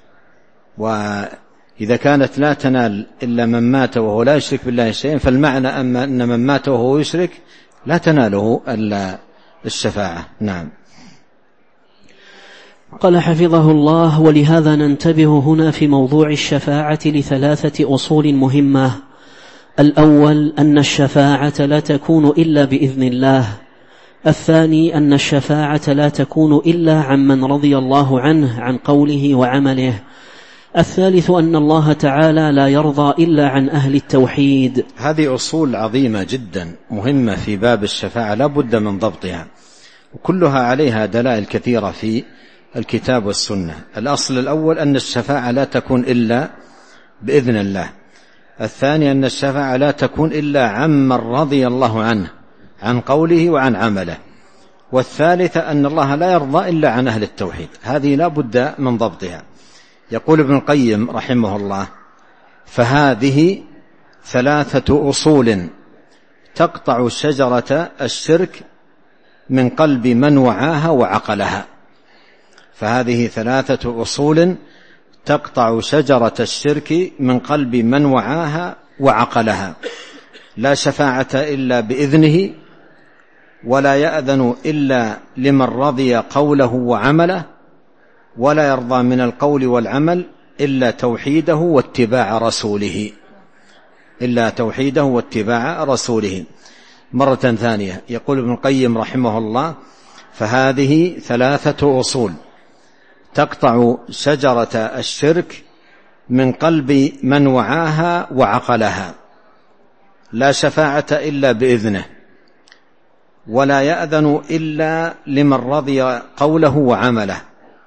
وإذا كانت لا تنال إلا من مات وهو لا يشرك بالله شيئا، فالمعنى أما أن من مات وهو يشرك لا تناله إلا الشفاعة. نعم. قال حفظه الله: ولهذا ننتبه هنا في موضوع الشفاعة لثلاثة أصول مهمة. الأول أن الشفاعة لا تكون إلا بإذن الله. الثاني أن الشفاعة لا تكون إلا عمن رضي الله عنه عن قوله وعمله. الثالث أن الله تعالى لا يرضى إلا عن أهل التوحيد. هذه أصول عظيمة جدا مهمة في باب الشفاعة لا بد من ضبطها، وكلها عليها دلائل كثيرة في الكتاب والسنة. الأصل الأول أن الشفاعة لا تكون إلا بإذن الله. الثاني أن الشفاعة لا تكون إلا عمن رضي الله عنه عن قوله وعن عمله. والثالثة أن الله لا يرضى إلا عن أهل التوحيد. هذه لا بد من ضبطها. يقول ابن القيم رحمه الله: فهذه ثلاثة أصول تقطع شجرة الشرك من قلب من وعاها وعقلها. فهذه ثلاثة أصول تقطع شجرة الشرك من قلب من وعاها وعقلها: لا شفاعة إلا بإذنه، ولا يأذن إلا لمن رضي قوله وعمله، ولا يرضى من القول والعمل إلا توحيده واتباع رسوله إلا توحيده واتباع رسوله. مرة ثانية يقول ابن القيم رحمه الله: فهذه ثلاثة أصول تقطع شجرة الشرك من قلب من وعاها وعقلها: لا شفاعة إلا بإذنه، ولا يأذن إلا لمن رضي قوله وعمله،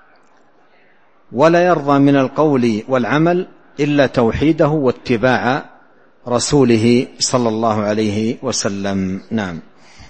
ولا يرضى من القول والعمل إلا توحيده واتباع رسوله صلى الله عليه وسلم. نعم.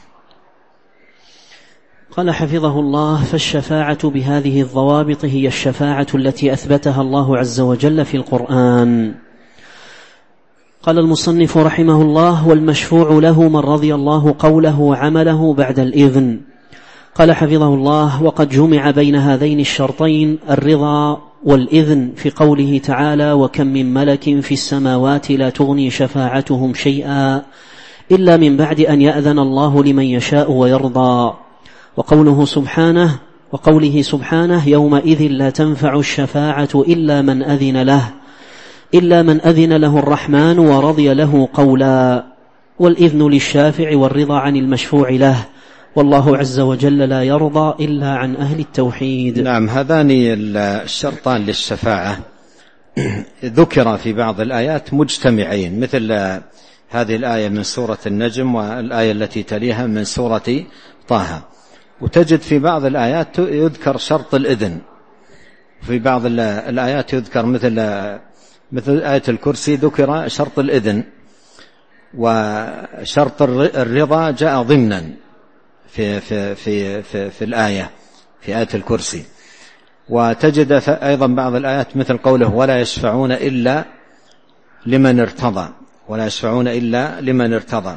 قال حفظه الله: فالشفاعة بهذه الضوابط هي الشفاعة التي أثبتها الله عز وجل في القرآن. قال المصنف رحمه الله: والمشفوع له من رضي الله قوله وعمله بعد الإذن. قال حفظه الله: وقد جمع بين هذين الشرطين الرضا والإذن في قوله تعالى: وكم من ملك في السماوات لا تغني شفاعتهم شيئا إلا من بعد أن يأذن الله لمن يشاء ويرضى. وقوله سبحانه وقوله سبحانه: يومئذ لا تنفع الشفاعة إلا من أذن له إلا من أذن له الرحمن ورضي له قولا. والإذن للشافع والرضا عن المشفوع له، والله عز وجل لا يرضى إلا عن أهل التوحيد. نعم. هذان الشرطان للشفاعة ذكر في بعض الآيات مجتمعين، مثل هذه الآية من سورة النجم والآية التي تليها من سورة طه. وتجد في بعض الآيات يذكر شرط الإذن، في بعض الآيات يذكر مثل مثل آية الكرسي ذكر شرط الإذن، وشرط الرضا جاء ضمنا في في في في, في الآية في آية الكرسي. وتجد أيضا بعض الآيات مثل قوله: ولا يشفعون إلا لمن ارتضى ولا يشفعون إلا لمن ارتضى.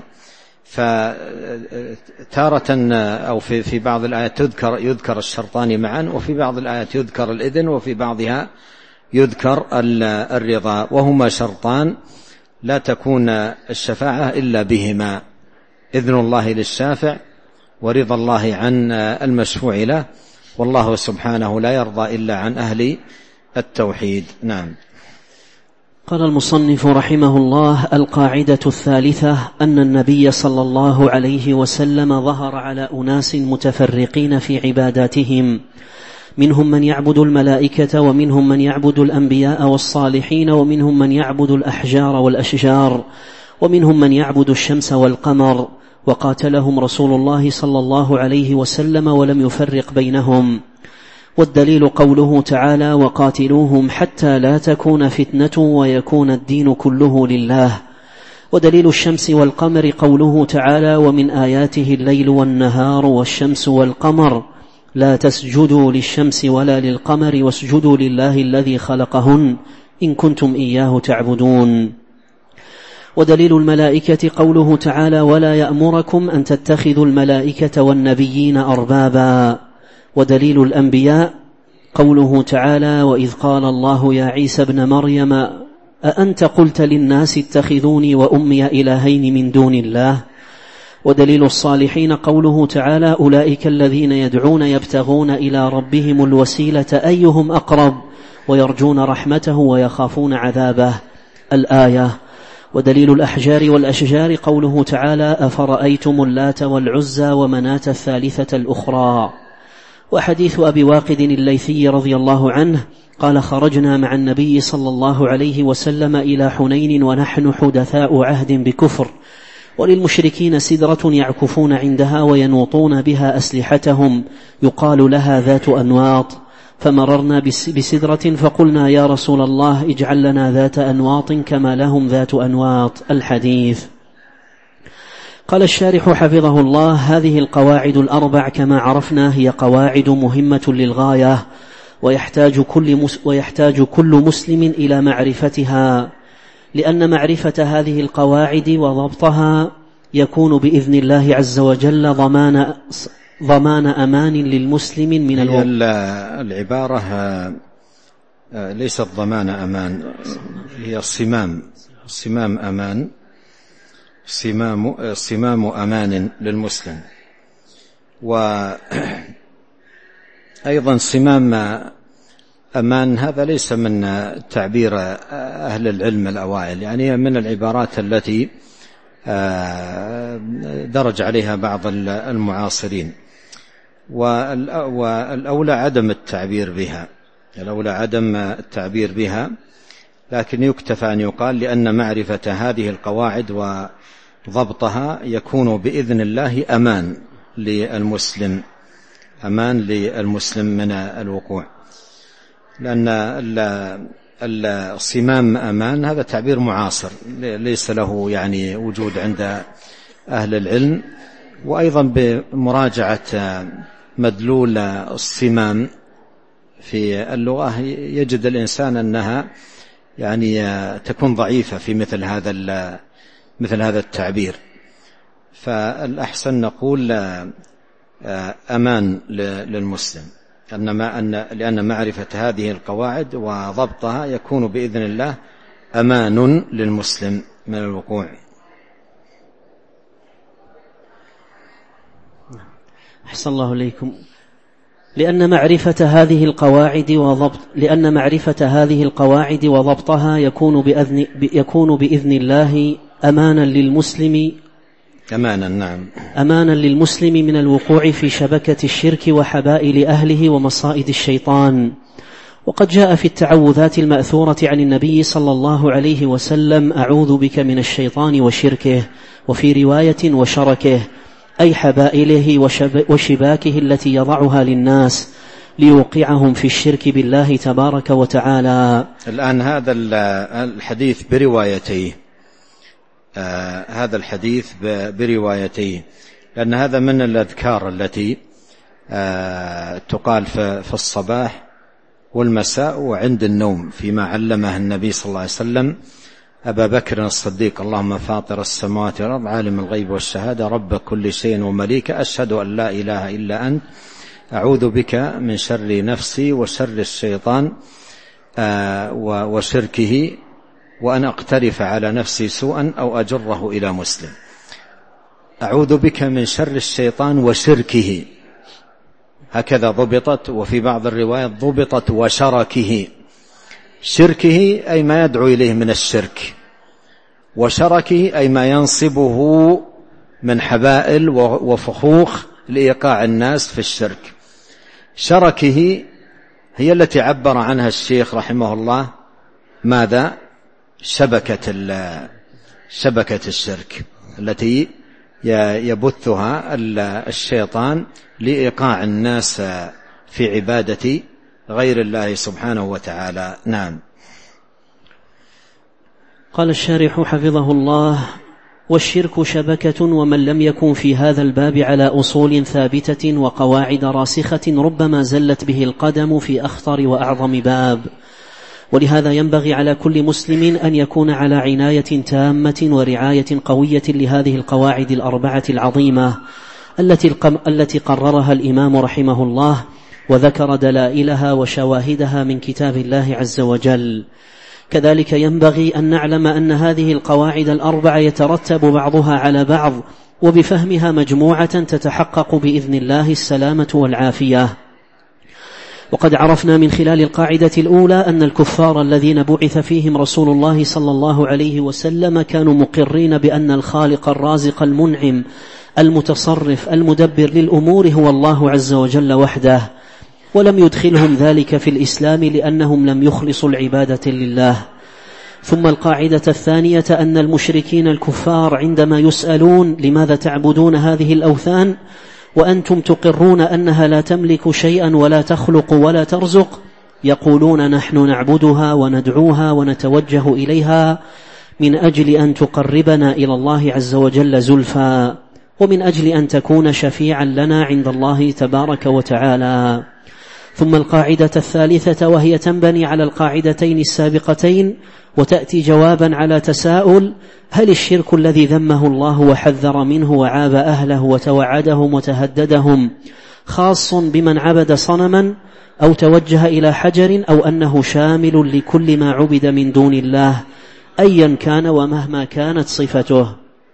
فتارة أو في في بعض الآيات تذكر يذكر الشرطان معا، وفي بعض الآيات يذكر الإذن، وفي بعضها يذكر الرضا، وهما شرطان لا تكون الشفاعة إلا بهما: إذن الله للشافع ورضا الله عن المشفوع له، والله سبحانه لا يرضى إلا عن أهل التوحيد. نعم. قال المصنف رحمه الله: القاعدة الثالثة أن النبي صلى الله عليه وسلم ظهر على أناس متفرقين في عباداتهم، منهم من يعبد الملائكة، ومنهم من يعبد الأنبياء والصالحين، ومنهم من يعبد الأحجار والأشجار، ومنهم من يعبد الشمس والقمر، وقاتلهم رسول الله صلى الله عليه وسلم ولم يفرق بينهم. والدليل قوله تعالى: وقاتلوهم حتى لا تكون فتنة ويكون الدين كله لله. ودليل الشمس والقمر قوله تعالى: ومن آياته الليل والنهار والشمس والقمر لا تسجدوا للشمس ولا للقمر واسجدوا لله الذي خلقهن إن كنتم إياه تعبدون. ودليل الملائكة قوله تعالى: ولا يأمركم أن تتخذوا الملائكة والنبيين أربابا. ودليل الأنبياء قوله تعالى: وإذ قال الله يا عيسى ابن مريم أأنت قلت للناس اتخذوني وأمي إلهين من دون الله. ودليل الصالحين قوله تعالى: أولئك الذين يدعون يبتغون إلى ربهم الوسيلة أيهم أقرب ويرجون رحمته ويخافون عذابه، الآية. ودليل الأحجار والأشجار قوله تعالى: أفرأيتم اللات والعزى ومناة الثالثة الأخرى. وحديث أبي واقد الليثي رضي الله عنه قال: خرجنا مع النبي صلى الله عليه وسلم إلى حنين ونحن حدثاء عهد بكفر، وللمشركين سدرة يعكفون عندها وينوطون بها أسلحتهم يقال لها ذات أنواط، فمررنا بسدرة فقلنا: يا رسول الله اجعل لنا ذات أنواط كما لهم ذات أنواط، الحديث. قال الشارح حفظه الله: هذه القواعد الأربع كما عرفنا هي قواعد مهمة للغاية، ويحتاج كل, ويحتاج كل مسلم إلى معرفتها، لأن معرفة هذه القواعد وضبطها يكون بإذن الله عز وجل ضمان, ضمان أمان للمسلم من الوقت. العبارة ليست ضمان أمان، هي صمام صمام أمان، صمام, صمام أمان للمسلم. وأيضا صمام أمان هذا ليس من تعبير أهل العلم الأوائل، يعني من العبارات التي درج عليها بعض المعاصرين، والأولى عدم التعبير بها، الأولى عدم التعبير بها، لكن يكتفى أن يقال لأن معرفة هذه القواعد وضبطها يكون بإذن الله أمان للمسلم، أمان للمسلم من الوقوع، لأن الصمام أمان هذا تعبير معاصر ليس له يعني وجود عند أهل العلم. وأيضا بمراجعة مدلول الصمام في اللغة يجد الإنسان أنها يعني تكون ضعيفة في مثل هذا مثل هذا التعبير، فالأحسن نقول أمان للمسلم، لأن معرفة هذه القواعد وضبطها يكون بإذن الله أمان للمسلم من الوقوع. أحسن الله إليكم. لأن معرفة هذه القواعد وضبط لأن معرفة هذه القواعد وضبطها يكون بإذن يكون بإذن الله أمانا للمسلم أمانا نعم أمانا للمسلم من الوقوع في شبكة الشرك وحبائل أهله ومصائد الشيطان. وقد جاء في التعوذات المأثورة عن النبي صلى الله عليه وسلم: أعوذ بك من الشيطان وشركه، وفي رواية وشركه، أي حبائله وشباكه التي يضعها للناس ليوقعهم في الشرك بالله تبارك وتعالى. الآن هذا الحديث بروايتيه، آه هذا الحديث بروايتيه، لأن هذا من الأذكار التي آه تقال في الصباح والمساء وعند النوم، فيما علمه النبي صلى الله عليه وسلم أبا بكر الصديق: اللهم فاطر السماوات والأرض عالم الغيب والشهادة رب كل شيء ومليكه، أشهد أن لا إله إلا أنت، أعوذ بك من شر نفسي وشر الشيطان آه وشركه، وأن أقترف على نفسي سوءا أو أجره إلى مسلم. أعوذ بك من شر الشيطان وشركه، هكذا ضبطت، وفي بعض الروايات ضبطت وشركه. شركه أي ما يدعو إليه من الشرك، وشركه أي ما ينصبه من حبائل وفخوخ لإيقاع الناس في الشرك. شركه هي التي عبر عنها الشيخ رحمه الله ماذا؟ شبكة شبكة الشرك التي يبثها الشيطان لإيقاع الناس في عبادة غير الله سبحانه وتعالى. نعم. قال الشارح حفظه الله: والشرك شبكة، ومن لم يكن في هذا الباب على أصول ثابتة وقواعد راسخة ربما زلت به القدم في أخطر وأعظم باب. ولهذا ينبغي على كل مسلم أن يكون على عناية تامة ورعاية قوية لهذه القواعد الأربعة العظيمة التي التي قررها الإمام رحمه الله، وذكر دلائلها وشواهدها من كتاب الله عز وجل. كذلك ينبغي أن نعلم أن هذه القواعد الأربع يترتب بعضها على بعض، وبفهمها مجموعة تتحقق بإذن الله السلامة والعافية. وقد عرفنا من خلال القاعدة الأولى أن الكفار الذين بعث فيهم رسول الله صلى الله عليه وسلم كانوا مقرين بأن الخالق الرازق المنعم المتصرف المدبر للأمور هو الله عز وجل وحده، ولم يدخلهم ذلك في الإسلام لأنهم لم يخلصوا العبادة لله. ثم القاعدة الثانية أن المشركين الكفار عندما يسألون لماذا تعبدون هذه الأوثان وأنتم تقرون أنها لا تملك شيئا ولا تخلق ولا ترزق، يقولون نحن نعبدها وندعوها ونتوجه إليها من أجل أن تقربنا إلى الله عز وجل زلفى، ومن أجل أن تكون شفيعا لنا عند الله تبارك وتعالى. ثم القاعدة الثالثة وهي تنبني على القاعدتين السابقتين وتأتي جوابا على تساؤل: هل الشرك الذي ذمه الله وحذر منه وعاب أهله وتوعدهم وتهددهم خاص بمن عبد صنما أو توجه إلى حجر، أو أنه شامل لكل ما عبد من دون الله أيا كان ومهما كانت صفته؟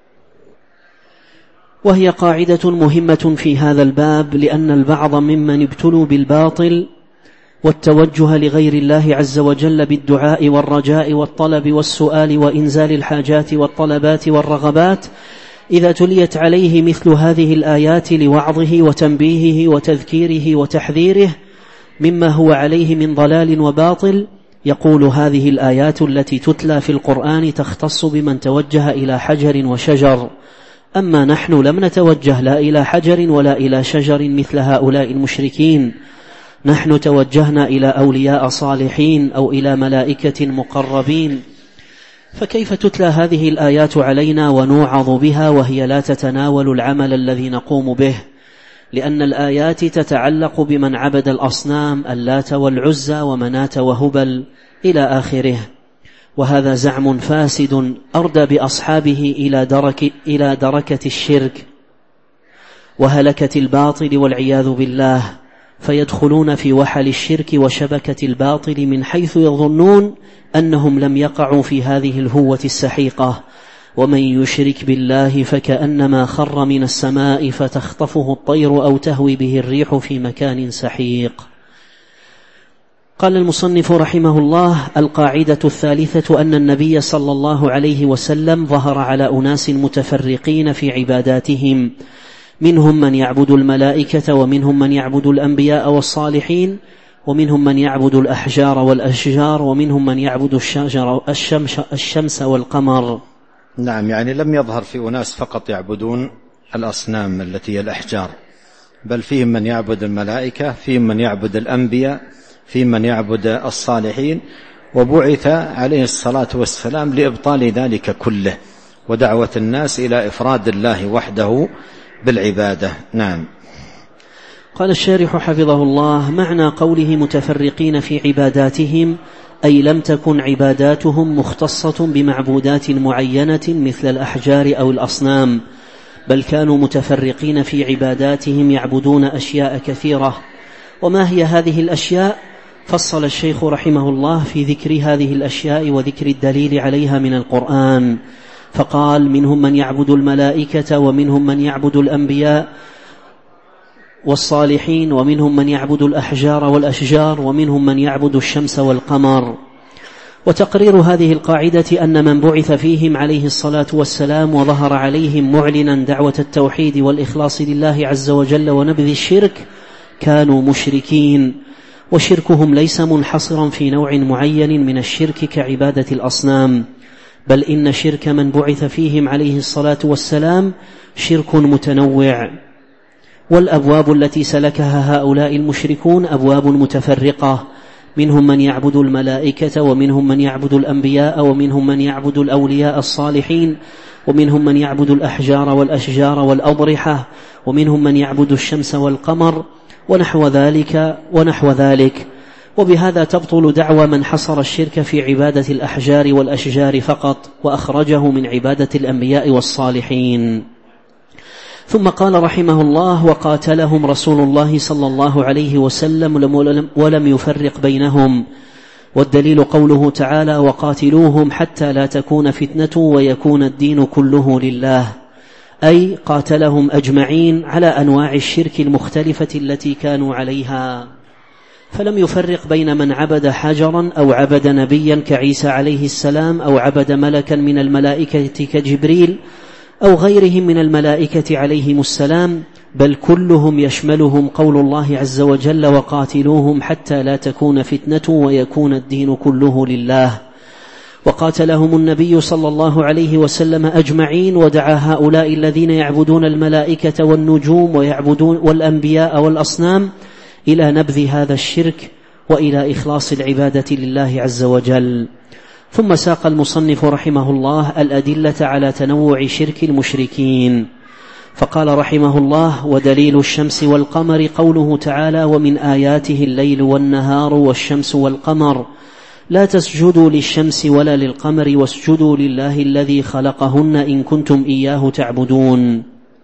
وهي قاعدة مهمة في هذا الباب، لأن البعض ممن ابتلوا بالباطل والتوجه لغير الله عز وجل بالدعاء والرجاء والطلب والسؤال وإنزال الحاجات والطلبات والرغبات، إذا تليت عليه مثل هذه الآيات لوعظه وتنبيهه وتذكيره وتحذيره مما هو عليه من ضلال وباطل، يقول هذه الآيات التي تتلى في القرآن تختص بمن توجه إلى حجر وشجر، أما نحن لم نتوجه لا إلى حجر ولا إلى شجر مثل هؤلاء المشركين، نحن توجهنا إلى أولياء صالحين أو إلى ملائكة مقربين، فكيف تتلى هذه الآيات علينا ونوعظ بها وهي لا تتناول العمل الذي نقوم به؟ لأن الآيات تتعلق بمن عبد الأصنام اللات والعزى ومنات وهبل إلى آخره، وهذا زعم فاسد أردى بأصحابه إلى درك إلى دركة الشرك وهلكة الباطل والعياذ بالله، فيدخلون في وحل الشرك وشبكة الباطل من حيث يظنون أنهم لم يقعوا في هذه الهوة السحيقة. ومن يشرك بالله فكأنما خر من السماء فتخطفه الطير أو تهوي به الريح في مكان سحيق. قال المصنف رحمه الله: القاعدة الثالثة أن النبي صلى الله عليه وسلم ظهر على أناس متفرقين في عباداتهم، منهم من يعبد الملائكة ومنهم من يعبد الأنبياء والصالحين ومنهم من يعبد الأحجار والأشجار ومنهم من يعبد الشجر الشمس, الشمس والقمر. نعم، يعني لم يظهر في أناس فقط يعبدون الأصنام التي هي الأحجار، بل فيهم من يعبد الملائكة، فيهم من يعبد الأنبياء، فيهم من يعبد الصالحين، وبعث عليه الصلاة والسلام لإبطال ذلك كله ودعوة الناس إلى إفراد الله وحده بالعبادة. نعم. قال الشارح حفظه الله: معنى قوله متفرقين في عباداتهم أي لم تكن عباداتهم مختصة بمعبودات معينة مثل الأحجار أو الأصنام، بل كانوا متفرقين في عباداتهم يعبدون أشياء كثيرة. وما هي هذه الأشياء؟ فصل الشيخ رحمه الله في ذكر هذه الأشياء وذكر الدليل عليها من القرآن، فقال: منهم من يعبد الملائكة ومنهم من يعبد الأنبياء والصالحين ومنهم من يعبد الأحجار والأشجار ومنهم من يعبد الشمس والقمر. وتقرير هذه القاعدة أن من بعث فيهم عليه الصلاة والسلام وظهر عليهم معلنا دعوة التوحيد والإخلاص لله عز وجل ونبذ الشرك كانوا مشركين، وشركهم ليس منحصرا في نوع معين من الشرك كعبادة الأصنام، بل إن شرك من بعث فيهم عليه الصلاة والسلام شرك متنوع. والأبواب التي سلكها هؤلاء المشركون أبواب متفرقة، منهم من يعبد الملائكة ومنهم من يعبد الأنبياء ومنهم من يعبد الأولياء الصالحين ومنهم من يعبد الأحجار والأشجار والأضرحة ومنهم من يعبد الشمس والقمر ونحو ذلك ونحو ذلك. وبهذا تبطل دعوى من حصر الشرك في عبادة الأحجار والأشجار فقط وأخرجه من عبادة الأنبياء والصالحين. ثم قال رحمه الله: وقاتلهم رسول الله صلى الله عليه وسلم ولم يفرق بينهم، والدليل قوله تعالى: وقاتلوهم حتى لا تكون فتنة ويكون الدين كله لله، أي قاتلهم أجمعين على أنواع الشرك المختلفة التي كانوا عليها، فلم يفرق بين من عبد حجرا أو عبد نبيا كعيسى عليه السلام أو عبد ملكا من الملائكة كجبريل أو غيرهم من الملائكة عليهم السلام، بل كلهم يشملهم قول الله عز وجل: وقاتلوهم حتى لا تكون فتنة ويكون الدين كله لله. وقاتلهم النبي صلى الله عليه وسلم أجمعين، ودعا هؤلاء الذين يعبدون الملائكة والنجوم ويعبدون والأنبياء والأصنام إلى نبذ هذا الشرك وإلى إخلاص العبادة لله عز وجل. ثم ساق المصنف رحمه الله الأدلة على تنوع شرك المشركين، فقال رحمه الله: ودليل الشمس والقمر قوله تعالى: ومن آياته الليل والنهار والشمس والقمر لا تسجدوا للشمس ولا للقمر واسجدوا لله الذي خلقهن إن كنتم إياه تعبدون.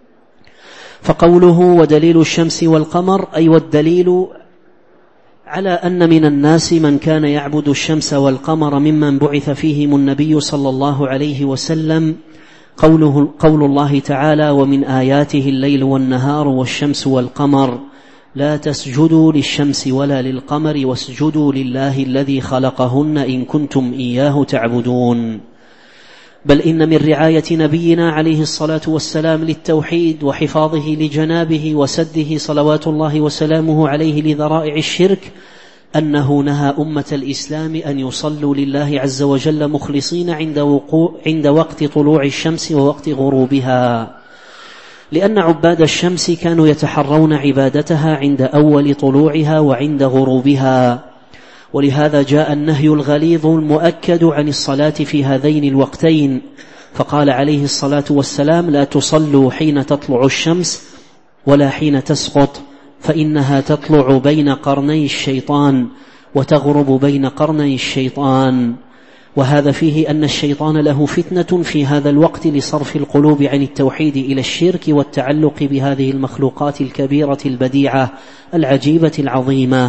فقوله ودليل الشمس والقمر أي والدليل على أن من الناس من كان يعبد الشمس والقمر ممن بعث فيهم النبي صلى الله عليه وسلم، قوله قول الله تعالى: ومن آياته الليل والنهار والشمس والقمر لا تسجدوا للشمس ولا للقمر واسجدوا لله الذي خلقهن إن كنتم إياه تعبدون. بل إن من رعاية نبينا عليه الصلاة والسلام للتوحيد وحفاظه لجنابه وسده صلوات الله وسلامه عليه لذرائع الشرك أنه نهى أمة الإسلام أن يصلوا لله عز وجل مخلصين عند, وقوع عند وقت طلوع الشمس ووقت غروبها، لأن عباد الشمس كانوا يتحرون عبادتها عند أول طلوعها وعند غروبها، ولهذا جاء النهي الغليظ المؤكد عن الصلاة في هذين الوقتين، فقال عليه الصلاة والسلام: لا تصلوا حين تطلع الشمس ولا حين تسقط، فإنها تطلع بين قرني الشيطان وتغرب بين قرني الشيطان. وهذا فيه أن الشيطان له فتنة في هذا الوقت لصرف القلوب عن التوحيد إلى الشرك والتعلق بهذه المخلوقات الكبيرة البديعة العجيبة العظيمة.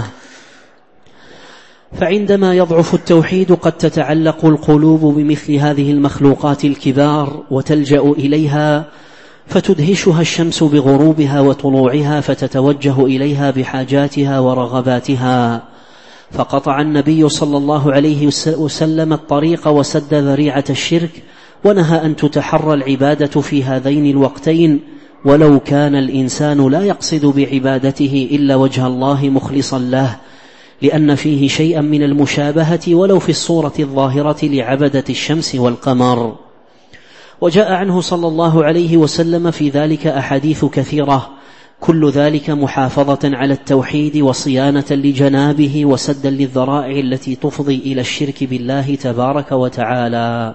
فعندما يضعف التوحيد قد تتعلق القلوب بمثل هذه المخلوقات الكبار وتلجأ إليها، فتدهشها الشمس بغروبها وطلوعها فتتوجه إليها بحاجاتها ورغباتها. فقطع النبي صلى الله عليه وسلم الطريق وسد ذريعة الشرك، ونهى أن تتحرى العبادة في هذين الوقتين، ولو كان الإنسان لا يقصد بعبادته إلا وجه الله مخلصا له، لأن فيه شيئا من المشابهة ولو في الصورة الظاهرة لعبدة الشمس والقمر. وجاء عنه صلى الله عليه وسلم في ذلك أحاديث كثيرة، كل ذلك محافظة على التوحيد وصيانة لجنابه وسدا للذرائع التي تفضي إلى الشرك بالله تبارك وتعالى.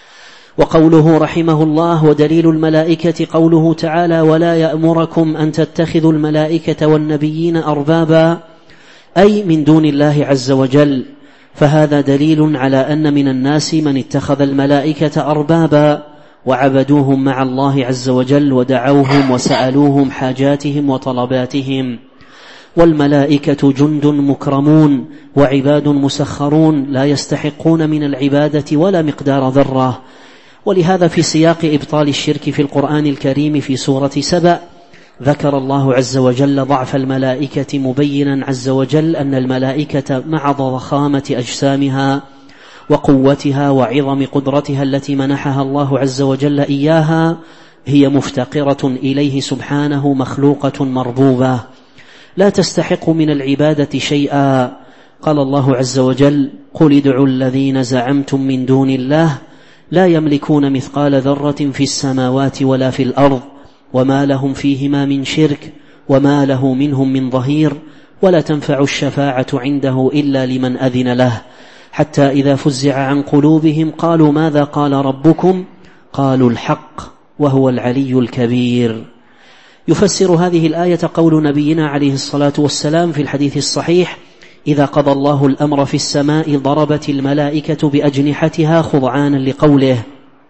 وقوله رحمه الله: ودليل الملائكة قوله تعالى: ولا يأمركم أن تتخذوا الملائكة والنبيين أربابا، أي من دون الله عز وجل، فهذا دليل على أن من الناس من اتخذ الملائكة أربابا وعبدوهم مع الله عز وجل ودعوهم وسألوهم حاجاتهم وطلباتهم. والملائكة جند مكرمون وعباد مسخرون لا يستحقون من العبادة ولا مقدار ذرة. ولهذا في سياق إبطال الشرك في القرآن الكريم في سورة سبأ ذكر الله عز وجل ضعف الملائكة، مبينا عز وجل أن الملائكة مع ضخامة أجسامها وقوتها وعظم قدرتها التي منحها الله عز وجل إياها هي مفتقرة إليه سبحانه، مخلوقة مربوبة لا تستحق من العبادة شيئا. قال الله عز وجل: قل ادعوا الذين زعمتم من دون الله لا يملكون مثقال ذرة في السماوات ولا في الأرض وما لهم فيهما من شرك وما له منهم من ظهير ولا تنفع الشفاعة عنده إلا لمن أذن له، حتى إذا فزع عن قلوبهم قالوا ماذا قال ربكم؟ قالوا الحق وهو العلي الكبير. يفسر هذه الآية قول نبينا عليه الصلاة والسلام في الحديث الصحيح: إذا قضى الله الأمر في السماء ضربت الملائكة بأجنحتها خضعانا لقوله.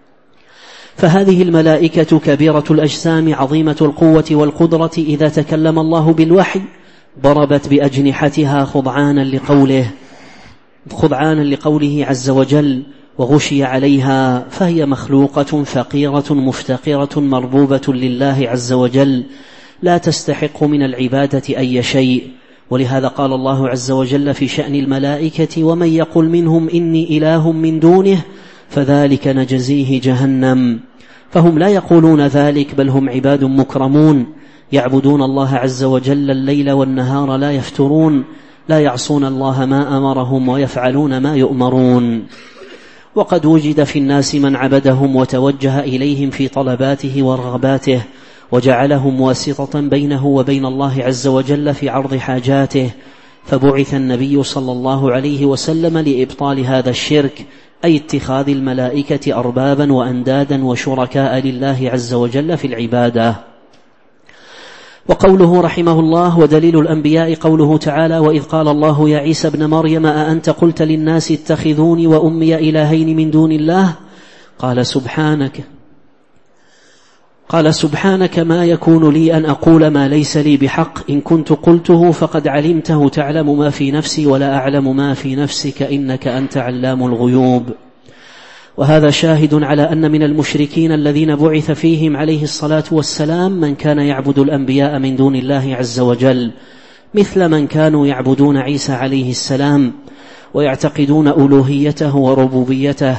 فهذه الملائكة كبيرة الأجسام عظيمة القوة والقدرة، إذا تكلم الله بالوحي ضربت بأجنحتها خضعانا لقوله. خضعانا لقوله عز وجل وغشي عليها، فهي مخلوقة فقيرة مفتقرة مربوبة لله عز وجل لا تستحق من العبادة أي شيء. ولهذا قال الله عز وجل في شأن الملائكة ومن يقل منهم إني إله من دونه فذلك نجزيه جهنم. فهم لا يقولون ذلك، بل هم عباد مكرمون يعبدون الله عز وجل الليل والنهار لا يفترون، لا يعصون الله ما أمرهم ويفعلون ما يؤمرون. وقد وجد في الناس من عبدهم وتوجه إليهم في طلباته ورغباته وجعلهم واسطة بينه وبين الله عز وجل في عرض حاجاته، فبعث النبي صلى الله عليه وسلم لإبطال هذا الشرك، أي اتخاذ الملائكة أربابا وأندادا وشركاء لله عز وجل في العبادة. وقوله رحمه الله ودليل الأنبياء قوله تعالى وإذ قال الله يا عيسى ابن مريم أأنت قلت للناس اتخذوني وأمي إلهين من دون الله قال سبحانك قال سبحانك ما يكون لي أن أقول ما ليس لي بحق، إن كنت قلته فقد علمته تعلم ما في نفسي ولا أعلم ما في نفسك إنك أنت علام الغيوب. وهذا شاهد على أن من المشركين الذين بعث فيهم عليه الصلاة والسلام من كان يعبد الأنبياء من دون الله عز وجل، مثل من كانوا يعبدون عيسى عليه السلام ويعتقدون ألوهيته وربوبيته،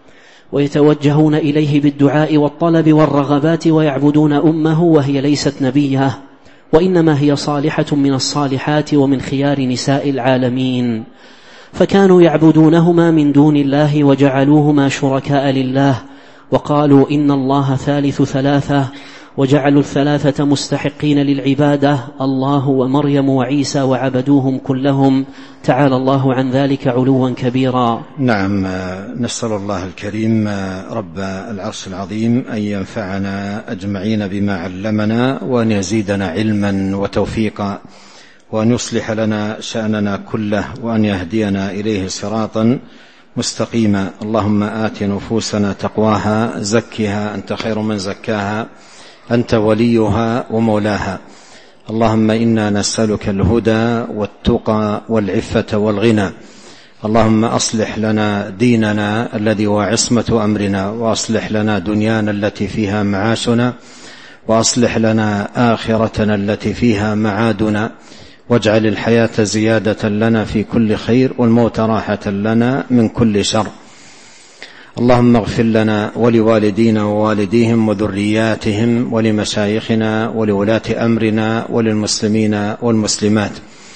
ويتوجهون إليه بالدعاء والطلب والرغبات، ويعبدون أمه وهي ليست نبيه وإنما هي صالحة من الصالحات ومن خيار نساء العالمين، فكانوا يعبدونهما من دون الله وجعلوهما شركاء لله، وقالوا إن الله ثالث ثلاثة، وجعلوا الثلاثة مستحقين للعبادة الله ومريم وعيسى وعبدوهم كلهم، تعالى الله عن ذلك علوا كبيرا. نعم، نسأل الله الكريم رب العرش العظيم أن ينفعنا أجمعين بما علمنا، وأن يزيدنا علما وتوفيقا، وأن يصلح لنا شأننا كله، وأن يهدينا إليه صراطا مستقيما. اللهم آت نفوسنا تقواها زكها أنت خير من زكاها أنت وليها ومولاها. اللهم إنا نسألك الهدى والتقى والعفة والغنى. اللهم أصلح لنا ديننا الذي هو عصمة أمرنا، وأصلح لنا دنيانا التي فيها معاشنا، وأصلح لنا آخرتنا التي فيها معادنا، واجعل الحياة زيادة لنا في كل خير، والموت راحة لنا من كل شر. اللهم اغفر لنا ولوالدينا ووالديهم وذرياتهم ولمشايخنا ولولاة أمرنا وللمسلمين والمسلمات.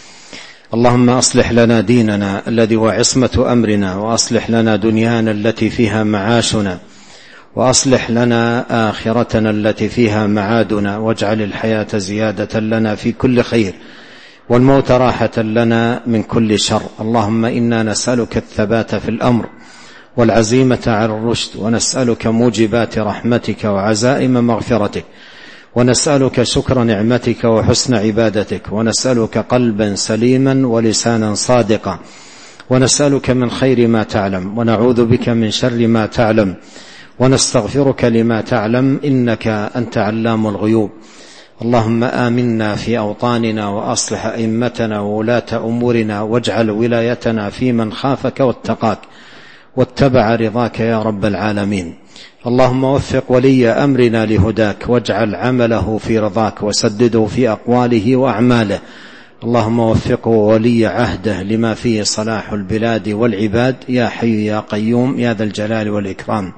اللهم أصلح لنا ديننا الذي هو عصمة أمرنا، وأصلح لنا دنيانا التي فيها معاشنا، وأصلح لنا آخرتنا التي فيها معادنا، واجعل الحياة زيادة لنا في كل خير، والموت راحة لنا من كل شر. اللهم إنا نسألك الثبات في الأمر والعزيمة على الرشد، ونسألك موجبات رحمتك وعزائم مغفرتك، ونسألك شكر نعمتك وحسن عبادتك، ونسألك قلبا سليما ولسانا صادقا، ونسألك من خير ما تعلم، ونعوذ بك من شر ما تعلم، ونستغفرك لما تعلم، إنك أنت علام الغيوب. اللهم آمنا في أوطاننا، وأصلح أئمتنا وولاة أمورنا، واجعل ولايتنا في من خافك واتقاك واتبع رضاك يا رب العالمين. اللهم وفق ولي أمرنا لهداك، واجعل عمله في رضاك، وسدده في أقواله وأعماله. اللهم وفقه ولي عهده لما فيه صلاح البلاد والعباد، يا حي يا قيوم يا ذا الجلال والإكرام.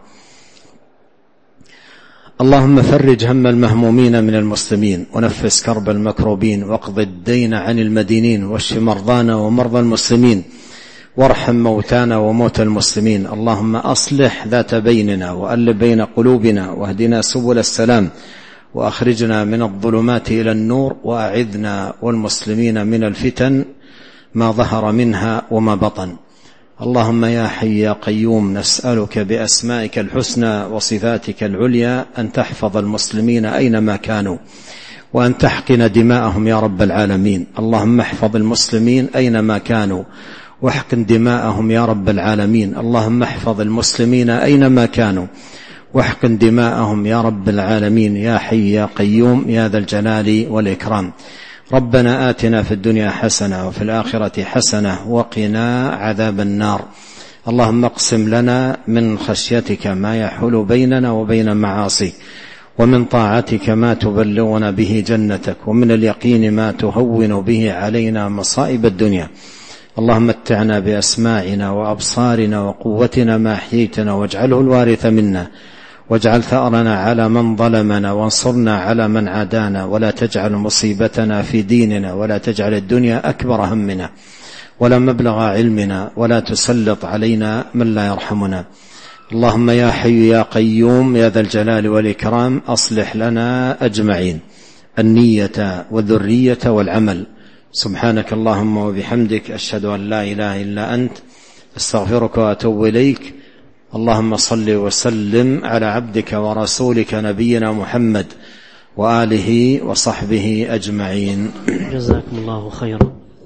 اللهم فرج هم المهمومين من المسلمين، ونفس كرب المكروبين، واقض الدين عن المدينين، واشف مرضانا ومرضى المسلمين، وارحم موتانا وموتى المسلمين. اللهم أصلح ذات بيننا، وألف بين قلوبنا، واهدنا سبل السلام، وأخرجنا من الظلمات إلى النور، وأعذنا والمسلمين من الفتن ما ظهر منها وما بطن. اللهم يا حي يا قيوم نسألك بأسمائك الحسنى وصفاتك العليا أن تحفظ المسلمين أينما كانوا، وأن تحقن دماءهم يا رب العالمين. اللهم احفظ المسلمين أينما كانوا، واحقن دماءهم يا رب العالمين. اللهم احفظ المسلمين أينما كانوا، واحقن دماءهم يا رب العالمين، يا حي يا قيوم يا ذا الجلال والإكرام. ربنا آتنا في الدنيا حسنة وفي الآخرة حسنة وقنا عذاب النار. اللهم اقسم لنا من خشيتك ما يحول بيننا وبين معاصيك، ومن طاعتك ما تبلغنا به جنتك، ومن اليقين ما تهون به علينا مصائب الدنيا. اللهم متعنا بأسماعنا وأبصارنا وقوتنا ما أحييتنا، واجعله الوارث منا، واجعل ثأرنا على من ظلمنا، وانصرنا على من عادانا، ولا تجعل مصيبتنا في ديننا، ولا تجعل الدنيا أكبر همنا ولا مبلغ علمنا، ولا تسلط علينا من لا يرحمنا. اللهم يا حي يا قيوم يا ذا الجلال والإكرام أصلح لنا أجمعين النية والذرية والعمل. سبحانك اللهم وبحمدك، أشهد أن لا إله إلا أنت، استغفرك وأتوب إليك. اللهم صل وسلم على عبدك ورسولك نبينا محمد وآله وصحبه أجمعين. جزاكم الله خيرا.